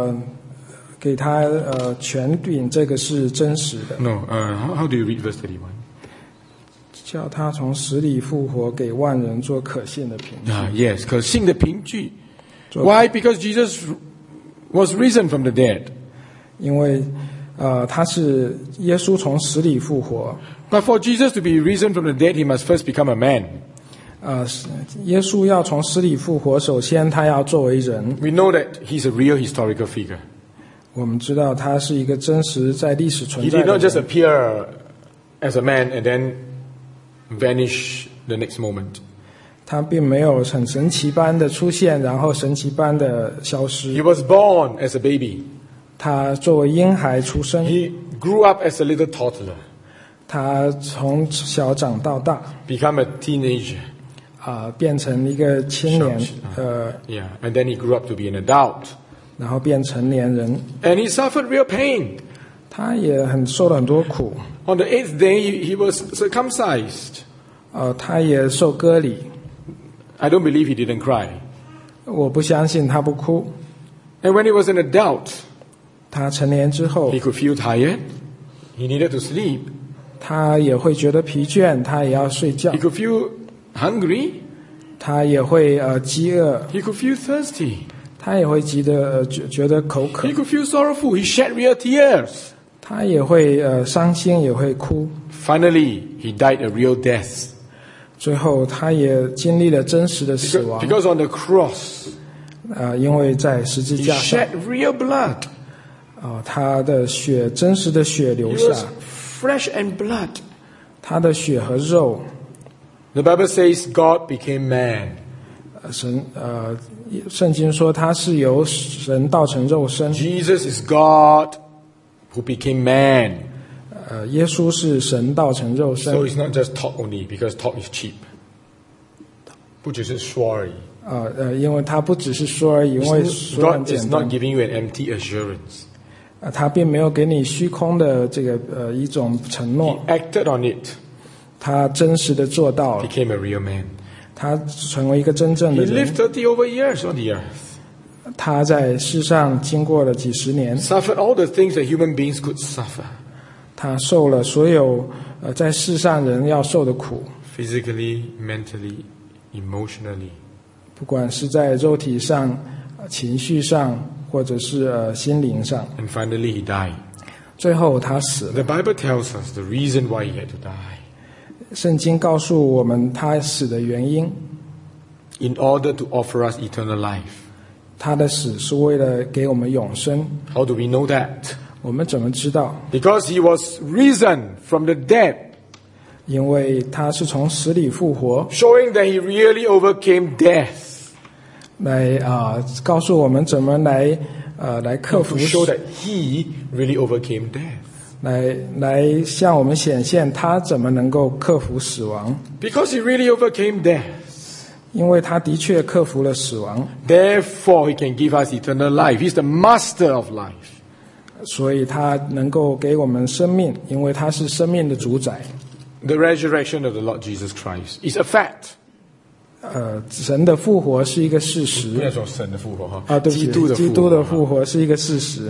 权柄，这个是真实的。 No, how do you read verse 31? 叫他从死里复活，给万人做可信的凭据。 Yes, 可信的凭据. Why? Because Jesus was risen from the dead. 因为他是耶稣从死里复活。 But for Jesus to be risen from the dead, he must first become a man. 耶稣要从死里复活，首先他要作为人。 We know that he's a real historical figure. 我们知道他是一个真实在历史存 He 在 did 的 not just 人。 appear as a man and then vanish the next moment. 他并没有很神奇般的出现，然后神奇般的消失。 He was born as a baby. 他作为婴孩出生， He grew up as a little toddler, 他从小长到大， become a teenager. 变成一个青年， Yeah, and then he grew up to be an adult. 然后变成年人。 And he suffered real pain. 他也受了很多苦， On the 8th day, he was circumcised. 他也受割礼。 I don't believe he didn't cry. 我不相信他不哭。 And when he was an adult, 他成年之后 he，could feel tired. He needed to sleep. 他也会觉得疲倦，他也要睡觉 He，could feel hungry. 他也会饥饿， He could feel thirsty. 他也会觉得口渴 He，could feel sorrowful. He shed real tears. 他也会伤心，也会哭。 Finally, he died a real death. 最后，他也经历了真实的死亡， Because on the cross, 因为在十字 he 架上， shed real blood. 他的血，真实的血流 He was 下， flesh and blood. 他的血和肉。 The Bible says God became man. 圣经说他是由神道成肉身， Jesus is God who became man. 耶稣是神道成肉身 So，it's not just talk only, because talk is cheap. 不只是说而已。 因为他不只是说而已，因为说很 God 简 is 单 not，giving you an empty assurance. 他并没有给你虚空的这个一种承 He 诺， acted on it, 他真实的做到了， became a real man. 他成为一个真正 He 的人 lived 30 over years on the earth, 他在世上经过了几十年， suffered all the things that human beings could suffer, 他受了所有在世上人要受的苦， physically, mentally, emotionally. 不管是在肉体上、情绪上，或者是心灵上。 And finally, he died. 最后他死了。 The Bible tells us the reason why he had to die. 圣经告诉我们他死的原因， In order to offer us eternal life. 他的死是为了给我们永生。 How do we know that? 我们怎么知道？ Because he was risen from the dead, 因为他是从死里复活， showing that he really overcame death. 来告诉我们怎么来克 To 服 show that he really overcame death. 来向我们显现他怎么能够克服死亡。 Because he really overcame death. 因为他的确克服了死亡， Therefore, he can give us eternal life. He's the master of life. 所以他能够给我们生命，因为他是生命的主宰。 The resurrection of the Lord Jesus Christ is a fact. 神的复活是一个事实。 不要说神的复活哈， 对不起，基督的复活是一个事实。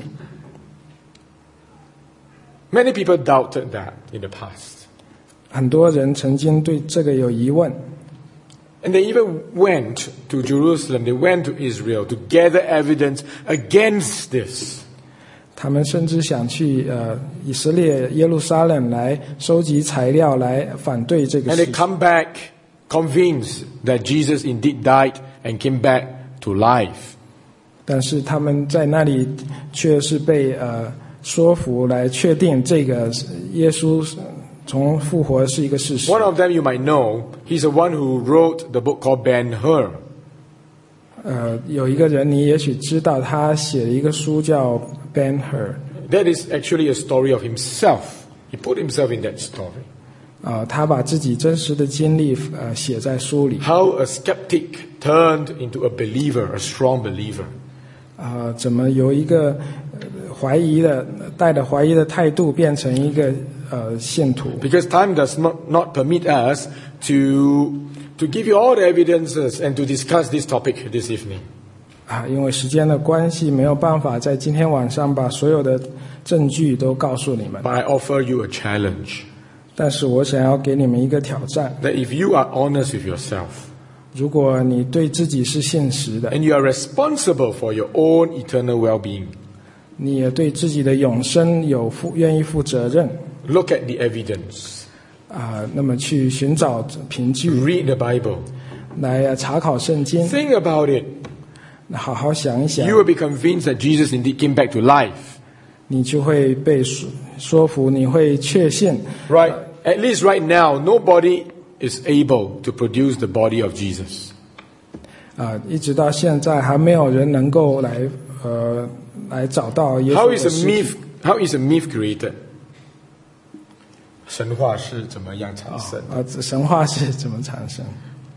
Many people doubted that in the past. 很多人曾经对这个有疑问。 And they even went to Jerusalem, they went to Israel to gather evidence against this. 他们甚至想去以色列耶路撒冷来收集材料来反对这个 And 事 they 情。 come back convinced that Jesus indeed died and came back to life. 但是他们在那里却是被说服来确定这个耶稣从复活是一个事实。 One of them you might know, he's the one who wrote the book called Ben-Hur. 有一个人你也许知道，他写了一个书叫 Ben-Hur。 That is actually a story of himself. He put himself in that story. 他把自己真实的经历写在书里。 How a skeptic turned into a believer, a strong believer. 怎么由一个带着怀疑的态度变成一个信徒？ Because time does not permit us to give you all the evidences and to discuss this topic this evening. 因为时间的关系，没有办法在今天晚上把所有的证据都告诉你们。 But I offer you a challenge. 但是我想要给你们一个挑战。 That if you are honest with yourself, 如果你对自己是信实的， and you are responsible for your own eternal well-being, 你也对自己的永生愿意负责任， look at the evidence. 那么去寻找凭据， Read the Bible. 来查考圣经， Think about it. 好好想一想， You will be convinced that Jesus indeed came back to life. 你就会被说服，你会确信。 Right? At least right now, nobody is able to produce the body of Jesus. 一直到现在还没有人能够来找到耶稣 How 的 is a 尸体。 myth? How is a myth created? 神话是怎么样产生？ 神话是怎么产生？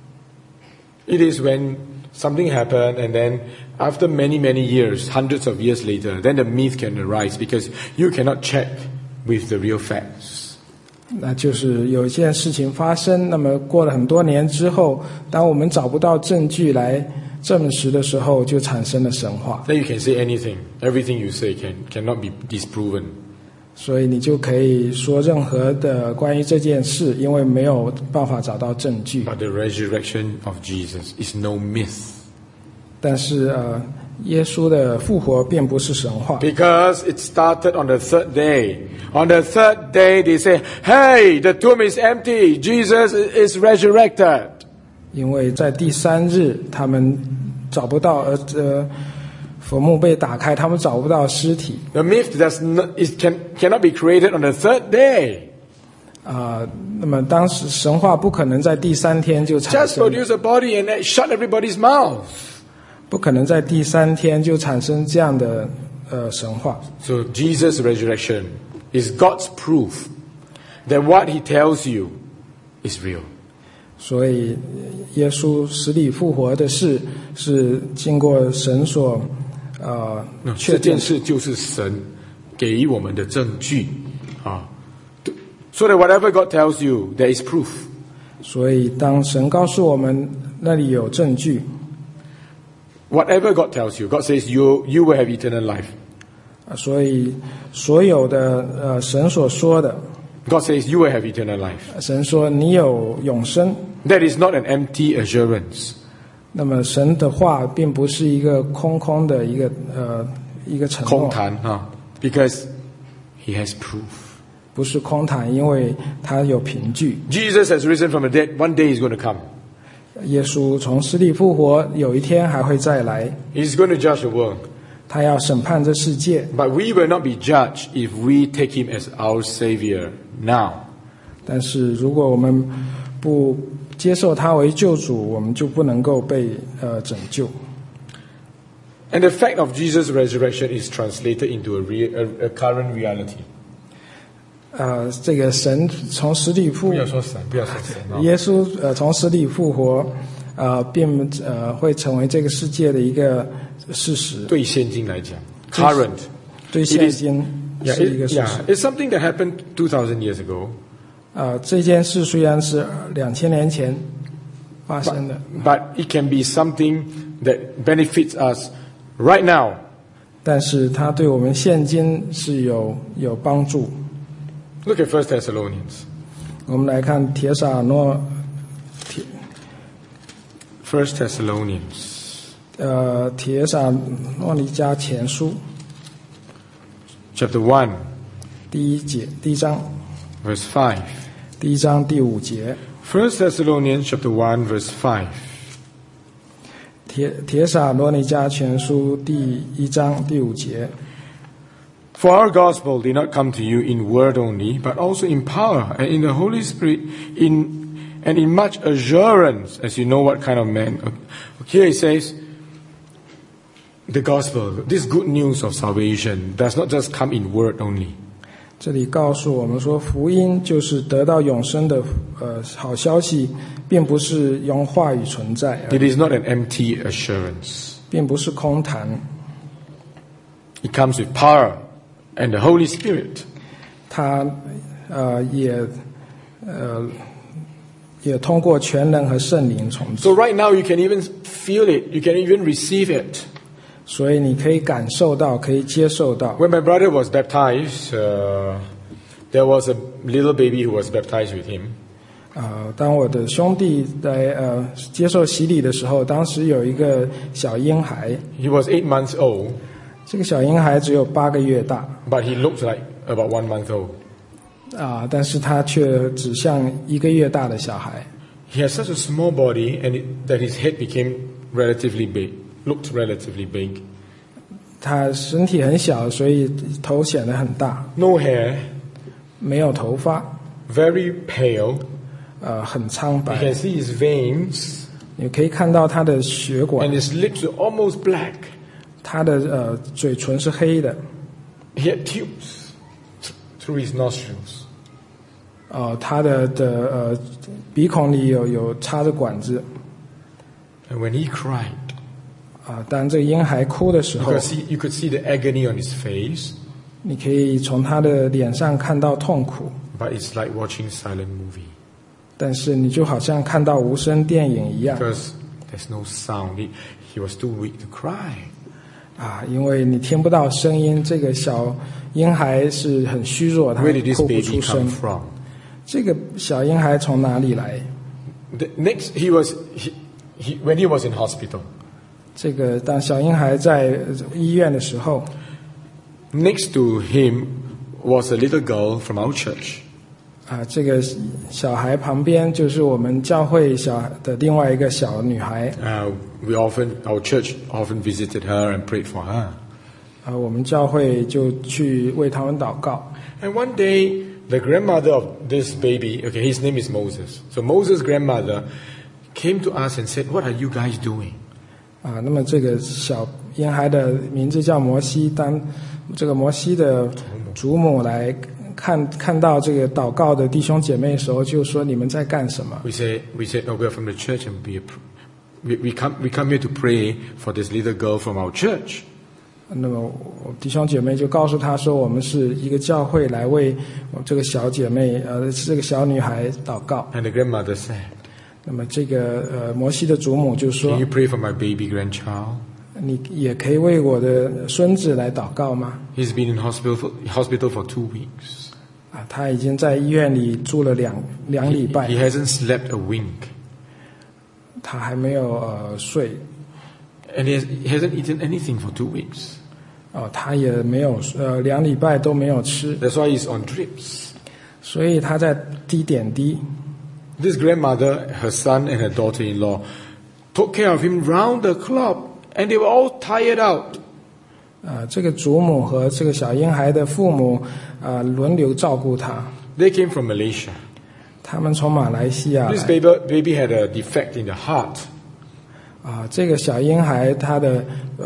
It is when something happened, and then after many years, hundreds of years later, then the myth can arise because you cannot check with the real facts. 那就是有一件事情发生，那么过了很多年之后，当我们找不到证据来证实的时候，就产生了神话。 Then you can say anything. Everything you say cannot be disproven. 所以你就可以说任何的关于这件事，因为没有办法找到证据。 But the resurrection of Jesus is no myth. 但是耶稣的复活并不是神话， Because it started on the third day. On the third day, they say, "Hey, the tomb is empty. Jesus is resurrected." 因为在第3日他们找不到坟墓被打开，他们找不到尸体。 The myth cannot be created on the third day. 那么当时神话不可能在第3天就产 Just 生， produce a body and then shut everybody's mouth. 不可能在第3天就产生这样的神话。 So Jesus' resurrection is God's proof that what he tells you is real. 所以耶稣死里复活的事是经过神所确这定件事就是神给予我们的证据啊。So that whatever God tells you, there is proof. 所以当神告诉我们那里有证据， Whatever God tells you, God says you will have eternal life. 所以所有的神所说的， God says you will have eternal life. 神说你有永生。 That is not an empty assurance. 那么神的话并不是一个空的一个承诺， 空谈啊 because he has proof. 不是空谈，因为他有凭据。 Jesus has risen from the dead. One day he's going to come. 耶稣从死里复活，有一天还会再来， He's going to judge the world. 他要审判这世界。 But we will not be judged if we take him as our Savior now. 但是如果我们不接受他为救主，我们就不能够被拯救。 And the fact of Jesus' resurrection is translated into a current reality. 这个神从死里复， 不要说神，不要说神啊。 耶稣从死里复活， 会成为这个世界的一个事实。 对现今来讲 ，current， 对现今是一个事实。 It's something that happened 2000 years ago. 这件事虽然是2000年前发生的 but it can be something that benefits us right now. 但是它对我们现今是有帮助。 Look at 1 Thessalonians. 我们来看1 Thessalonians. 帖撒罗尼迦前书 Chapter 1, 第一章 verse 5. 第1章第5节。 1 Thessalonians chapter 1, verse 5. 帖撒罗尼迦前书第1章第5节。 For our gospel did not come to you in word only, but also in power and in the Holy Spirit, and in much assurance, as you know what kind of man. Here it says, the gospel, this good news of salvation, does not just come in word only. 这里告诉我们说，福音就是得到永生的好消息，并不是用话语存在。 It is not an empty assurance. 并不是空谈。 It comes with power and the Holy Spirit. 它也通过全能和圣灵从。 So right now you can even feel it. You can even receive it. 所以你可以感受到，可以接受到。 When my brother was baptized, there was a little baby who was baptized with him. 当我的兄弟在接受洗礼的时候，当时有一个小婴孩。 He was 8 months old. 这个小婴孩只有8个月大。 But he looked like about 1 month old. 但是他却只像1个月大的小孩。 He had such a small body, and that his head became relatively big. Looked relatively big. 他身体很小，所以头显得很大。 No hair. 没有头发。 Very pale. 很苍白。 You can see his veins. 你可以看到他的血管。 And his lips were almost black. 他的嘴唇是黑的。 He had tubes through his nostrils. 他的鼻孔里有插着管子。 And when he cried, 当这个婴孩哭的时候 you could see the agony on his face. 你可以从他的脸上看到痛苦。 But it's like watching silent movie. 但是你就好像看到无声电影一样。 Because there's no sound. He was too weak to cry. 因为你听不到声音，这个小婴孩是很虚弱，他哭不出声。这个小婴孩从哪里来 ？Next, when he was in hospital. 这个当小婴孩在医院的时候 ，Next to him was a little girl from our church. 这个小孩旁边就是我们教会的另外一个小女孩。 Our church often visited her and prayed for her. 我们教会就去为他们祷告。 And one day, the grandmother of this baby, okay, his name is Moses. So Moses' grandmother came to us and said, "What are you guys doing?" 那么这个小婴孩的名字叫摩西。当这个摩西的祖母来看到这个祷告的弟兄姐妹的时候，就说你们在干什么 We said, "No, we are from the church and we come here to pray for this little girl from our church." 那么弟兄姐妹就告诉他说，我们是一个教会来为这个小姐妹这个小女孩祷告。 And the grandmother said, 那么这个摩西的祖母就说 "Can you pray for my baby grandchild?" 你也可以为我的孙子来祷告吗？ He's been in hospital for 2 weeks. 他已经在医院里住了两礼拜。 He hasn't slept a wink. 他还没有睡。 And he hasn't eaten anything for 2 weeks. 他也没有2礼拜都没有吃。 That's why he's on drips. 所以他在滴点滴。 This grandmother, her son and her daughter-in-law took care of him round the clock, and they were all tired out. 这个祖母和这个小婴孩的父母轮流照顾他。 They came from Malaysia. 他们从马来西亚来。 This baby had a defect in the heart. 这个小婴孩他的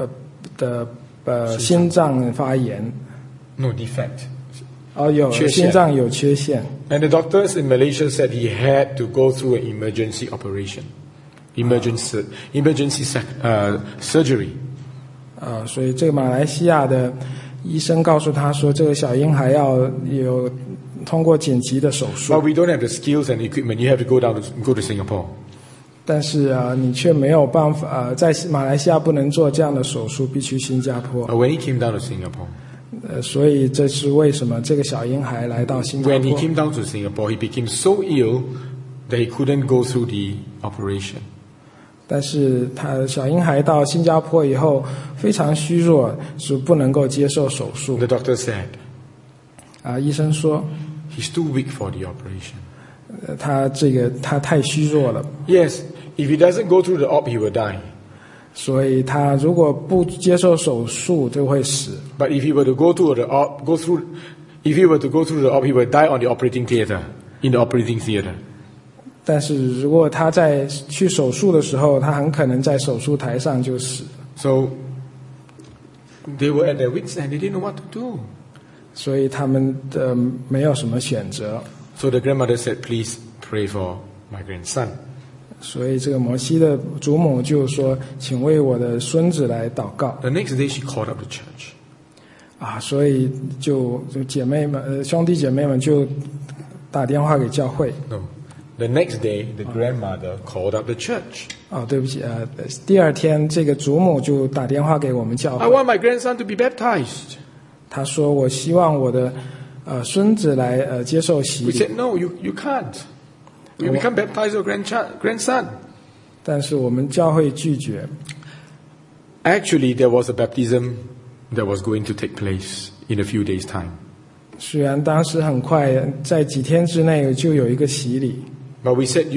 心脏发炎。 No defect. 有心脏有缺陷。 And the doctors in Malaysia said he had to go through an emergency operation. emergency surgery. 所以这个马来西亚的医生告诉他说，这个小婴孩要有通过紧急的手术。 But we don't have the skills and equipment. You have to go to Singapore. 但是你却没有办法在马来西亚不能做这样的手术，必须新加坡。 When he came down to Singapore, 所以这是为什么这个小婴孩来到新加 when he 坡。 came down to Singapore, he became so ill that he couldn't go through the operation. 但是小婴孩到新加坡以后非常虚弱，是不能够接受手术。 The doctor said, 医生说， he's too weak for the operation. 他太虚弱了， Yes, if he doesn't go through the op, he will die. 所以他如果不接受手术就会死。 But if he were to go through the op, if he were to go through the op, he will die on the operating theater, in the operating theater. 但是如果他在去手术的时候，他很可能在手术台上就死。 So they were at their wits' end. They didn't know what to do. 所以他们没有什么选择。 So the grandmother said, "Please pray for my grandson." 所以这个摩西的祖母就说：“请为我的孙子来祷告。 The next day, she called up the church. ” 所以就姐妹们、兄弟姐妹们就打电话给教会。 No, the next day, the grandmother called up the church. 对不起，第二天这个祖母就打电话给我们教 I 会， want my grandson to be baptized. 她说：“我希望我的孙子来接受洗 We 礼。 said, "No, you can't. You can't baptize your grandson." 但是我们教会拒绝。 Actually, there was a baptism that was going to take place in a few days' time. 虽然当时很快，在几天之内就有一个洗礼， But we said,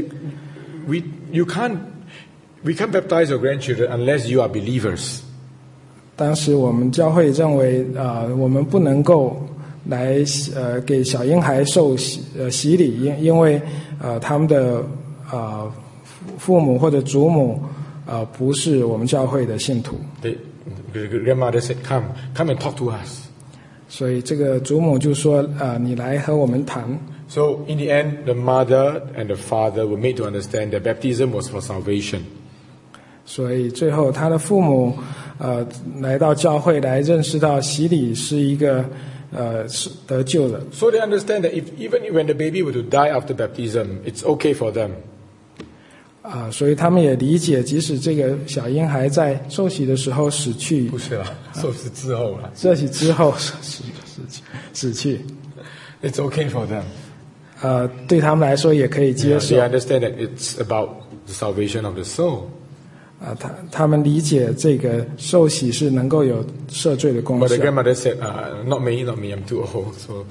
we can't baptize your grandchildren unless you are believers. 当时我们教会认为，我们不能够来给小婴孩受洗礼，因为他们的父母或者祖母不是我们教会的信徒。 The grandmother said, "Come and talk to us." 所以这个祖母就说：“你来和我们谈。” So in the end, the mother and the father were made to understand that baptism was for salvation. 所以最后他的父母来到教会来认识到洗礼是一个是得救的。 So they understand that even when the baby were to die after baptism, it's okay for them. 所以他们也理解，即使这个小婴孩在受洗的时候死去， 不是啦，受洗之后啦。 受洗之后死去， It's okay for them. 对他们来说也可以接 Yeah, 受 they。understand that it's about the salvation of the soul. 他们理解这个受洗是能够有赦罪的功 But the 效。 grandmother said, not me, I'm too old. So,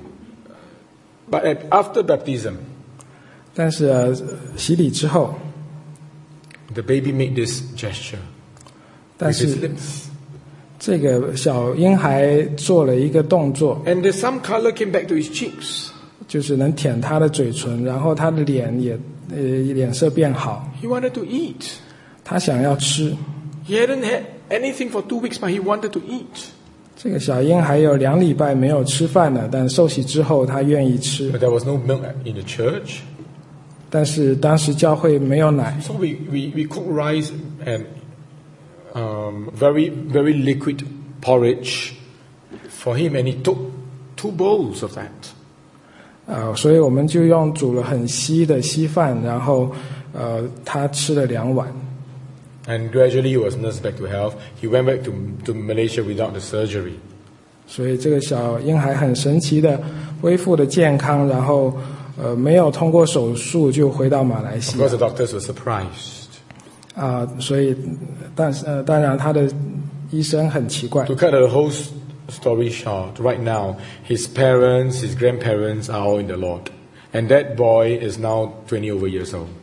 but after baptism, 但是洗礼之后， the baby made this gesture 但 with his 是 lips. 这个小婴孩做了一个动作， And there's some color came back to his cheeks. 就是能舔他的嘴唇，然后他的脸也脸色变好。 He wanted to eat. 他想要吃。 He hadn't had anything for 2 weeks, but he wanted to eat. 这个小婴孩有2礼拜没有吃饭了，但受洗之后他愿意吃。 But there was no milk in the church. 但是当时教会没有奶， So we cooked rice and very, very liquid porridge for him, and he took 2 bowls of that. 所以我们就用煮了很稀的稀饭，然后他吃了2碗。 And gradually he was nursed back to health. He went back to Malaysia without the surgery. 所以这个小婴孩很神奇的恢复了健康，然后没有通过手术就回到马来 Of 西 course, 亚。 the doctors were surprised. 所以当然他的医生很奇怪。 To cut the whole story short, right now, his parents, his grandparents are all in the Lord. And that boy is now 20 over years old.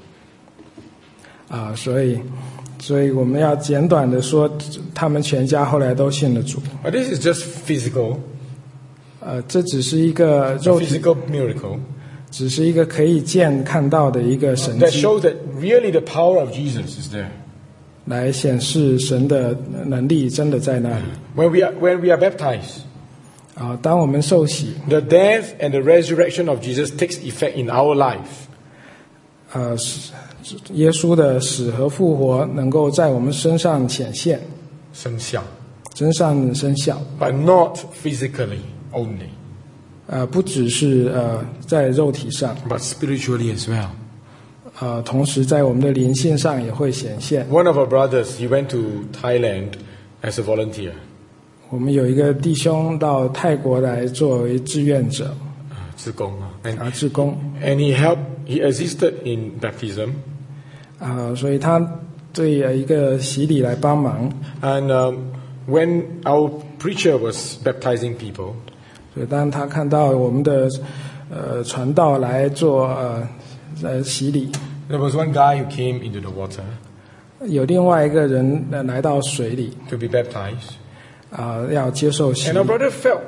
所以我们要简短的说，他们全家后来都信了主。 But this is just physical, 这只是一个 a 肉体， physical miracle 只是一个可以看到的一个神 that 迹， shows that really the power of Jesus is there. 来显示神的能力真的在那里。 When we are baptized, 当我们受洗， the death and the resurrection of Jesus takes effect in our life. 耶稣的死和复活能够在我们身上显现， 生效真上生效。 but not physically only, 不只是在肉体上， but spiritually as well. 同时在我们的灵性上也会显现。 One of our brothers, he went to Thailand as a volunteer. 我们有一个弟兄到泰国来作为志愿者， 志工啊， 志工， and he assisted in baptism. 所以他对一个洗礼来帮忙。 And when our preacher was baptizing people, 所以当他看到我们的传道来做洗礼， there was one guy who came into the water 有另外一个人来到水里 to be baptized. 要接受洗 And 礼 our。brother felt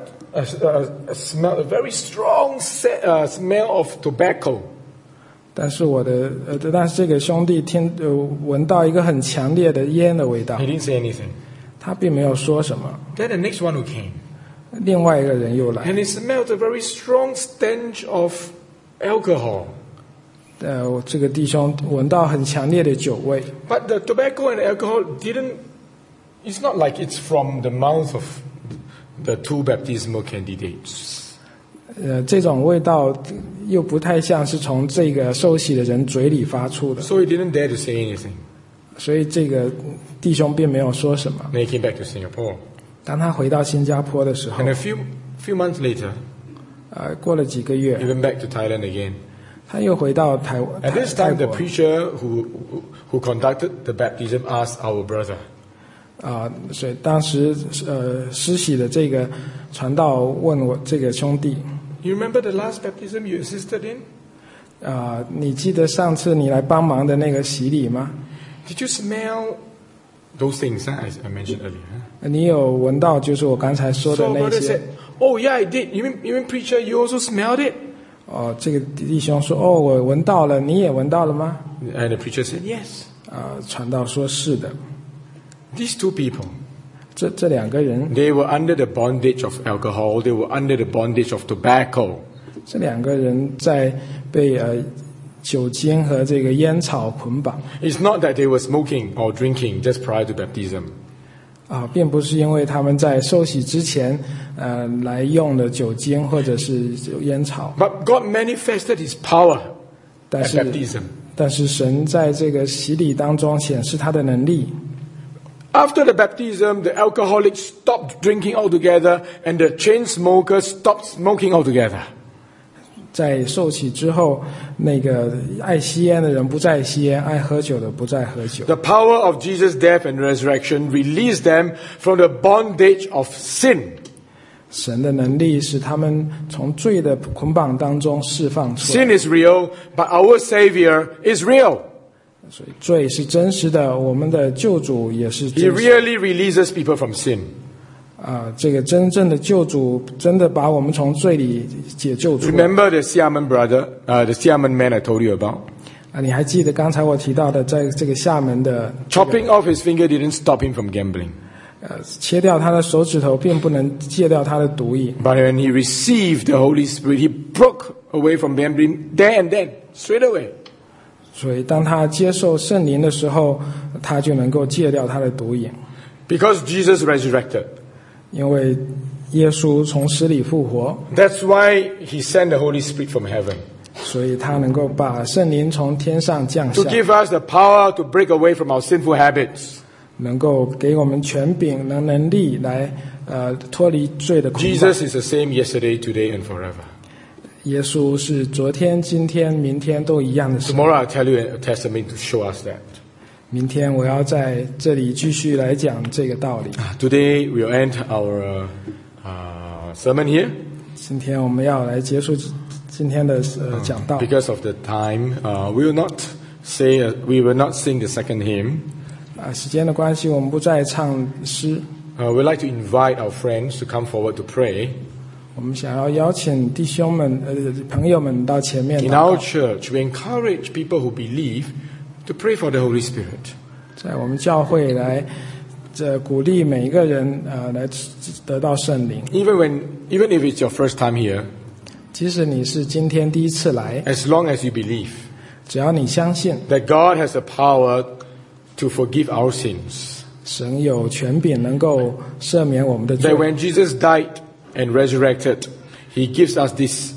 a smell, a very strong smell of tobacco. 但是但是这个兄弟闻到一个很强烈的烟的味道 He，didn't say anything. 他并没有说什么。 Then the next one who came, 另外一个人又来， and he smelled a very strong stench of alcohol. 这个弟兄闻到很强烈的酒味， But the tobacco and the alcohol didn't. It's not like it's from the mouth of the two baptismal candidates. 这种味道又不太像是从这个受洗的人嘴里发出的， So he didn't dare to say anything. 所以这个弟兄并没有说什么。 Then he came back to Singapore. 当他回到新加坡的时候 And，a few months later, 过了几个 he 月， went back to Thailand again. 他又回到泰 At this time, the 国。 preacher who conducted the baptism asked our brother, 所以当时施洗的这个传道问我这个兄弟， "You remember the last baptism you assisted in? 你记得上次你来帮忙的那个洗礼吗？ Did you smell those things as I mentioned earlier?" 你有闻到就是我刚才说 So 的 our 那 brother 些 said, "Oh yeah, I did. You mean preacher? You also smelled it?" 这个弟兄说我闻到了，你也闻到了吗？ And the preacher said, "Yes." 传道说是的。 These two people, 这两个人， they were under the bondage of alcohol. They were under the bondage of tobacco. 这两个人在被酒精和这个烟草捆绑 It's not that they were smoking or drinking just prior to baptism. 并不是因为他们在受洗之前来用的酒精或者是烟草， But God manifested His power 但 at 是 baptism. 但是神在这个洗礼当中显示他的能力。 After the baptism, the alcoholics stopped drinking altogether, and the chain smokers stopped smoking altogether. 在受洗之后，那个爱吸烟的人不再吸烟，爱喝酒的不再喝酒。 The power of Jesus' death and resurrection released them from the bondage of sin. 神的能力使他们从罪的捆绑当中释放出来。 Sin is real, but our Savior is real. 所以罪是真实的，我们的救主也是 He 真实。 really releases people from sin. 这个真正的救主真的把我们从罪里解救出来。 Remember the Xiamen brother, the Xiamen man I told you about? 你还记得刚才我提到的，在这个厦门的 Chopping off his finger didn't stop him from gambling. 切掉他的手指头，并不能戒掉他的毒瘾。 But when he received the Holy Spirit, he broke away from gambling there and then, straight away. 所以当他接受圣灵的时候，他就能够戒掉他的毒瘾， Because Jesus resurrected. 因为耶稣从死里复活， That's why he sent the Holy Spirit from heaven. 所以他能够把圣灵从天上降 To 下， give us the power to break away from our sinful habits. 能够给我们权柄、能力来脱离罪的捆绑。 Jesus is the same yesterday, today, and forever. 耶稣是昨天、今天、明天都一样的神。 Tomorrow I'll tell you a testimony to show us that. 明天我要在这里继续来讲这个道理。 Today we'll end our sermon here. 今天我们要来结束今天的讲道。 Because of the time, we will not sing the second hymn. 时间的关系，我们不再唱诗。 We'd like to invite our friends to come forward to pray. 我们想要邀请弟兄们、朋友们到前面 In 祷告 our church, we encourage people who believe to pray for the Holy Spirit. 在我们教会来鼓励每一个人来得到圣灵。 Even if it's your first time here, 即使你是今天第一次来， as long as you believe, 只要你相信 that God has the power to forgive our sins, 神有权柄能够赦免我们的罪 that when Jesus died and resurrected, He gives us this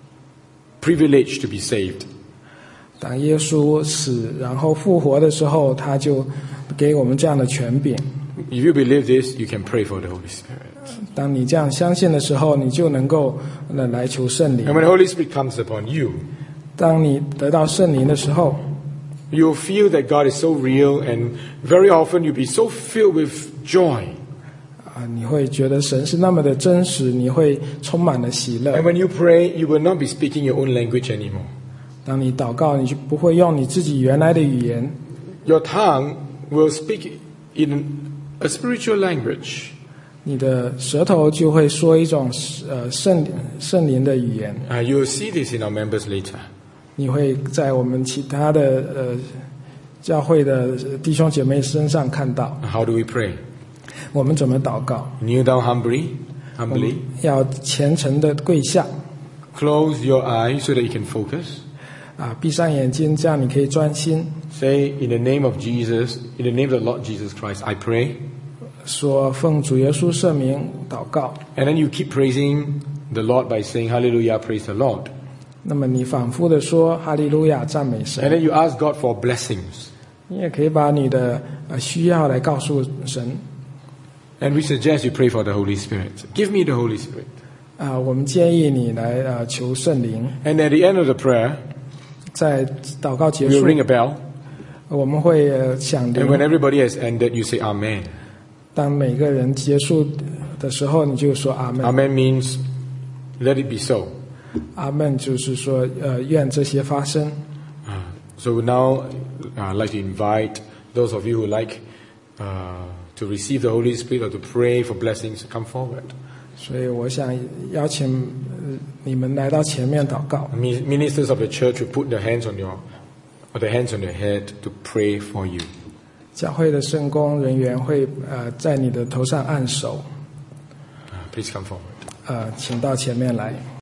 privilege to be saved. 当耶稣死然后复活的时候，他就给我们这样的权柄。 If you believe this, you can pray for the Holy Spirit. 当你这样相信的时候，你就能够来求圣灵 And。when the Holy Spirit comes upon you, 当你得到圣灵的时候， you'll feel that God is so real, and very often you'll be so filled with joy. 你会觉得神是那么的真实，你会充满了喜乐 And。when you pray, you will not be speaking your own language anymore. 当你祷告，你就不会用你自己原来的语言， Your tongue will speak in a spiritual language. 你的舌头就会说一种圣灵的语言。 You will see this in our members later. 你会在我们其他的教会的弟兄姐妹身上看到。 How do we pray? 我们怎么祷告？ Kneel down humbly. 要虔诚的跪下， Close your eyes so that you can focus. 闭上眼睛，这样你可以专心。 Say, in the name of Jesus, in the name of the Lord Jesus Christ, I pray. 说奉主耶稣圣名祷告。 And then you keep praising the Lord by saying, Hallelujah, praise the Lord. 那么你反复的说哈利路亚，赞美 And 神。 then you ask God for blessings. 你也可以把你的需要来告诉神。 And we suggest you pray for the Holy Spirit. Give me the Holy Spirit. 我们建议你来求圣灵。 And at the end of the prayer, 在祷告结 we'll 束， ring a bell. 我们会响 And when 铃。 everybody has ended, you say Amen. 当每个人结束的时候，你就说阿门。 Amen means let it be so. 阿门就是说愿这些发生。 So now I'd like to invite those of you who like to receive the Holy Spirit or to pray for blessings to come forward. 所以我想邀请你们来到前面祷告。 Ministers of the church will put their hands on your head to pray for you. 教会的圣工人员会在你的头上按手。 Please come forward. 请到前面来。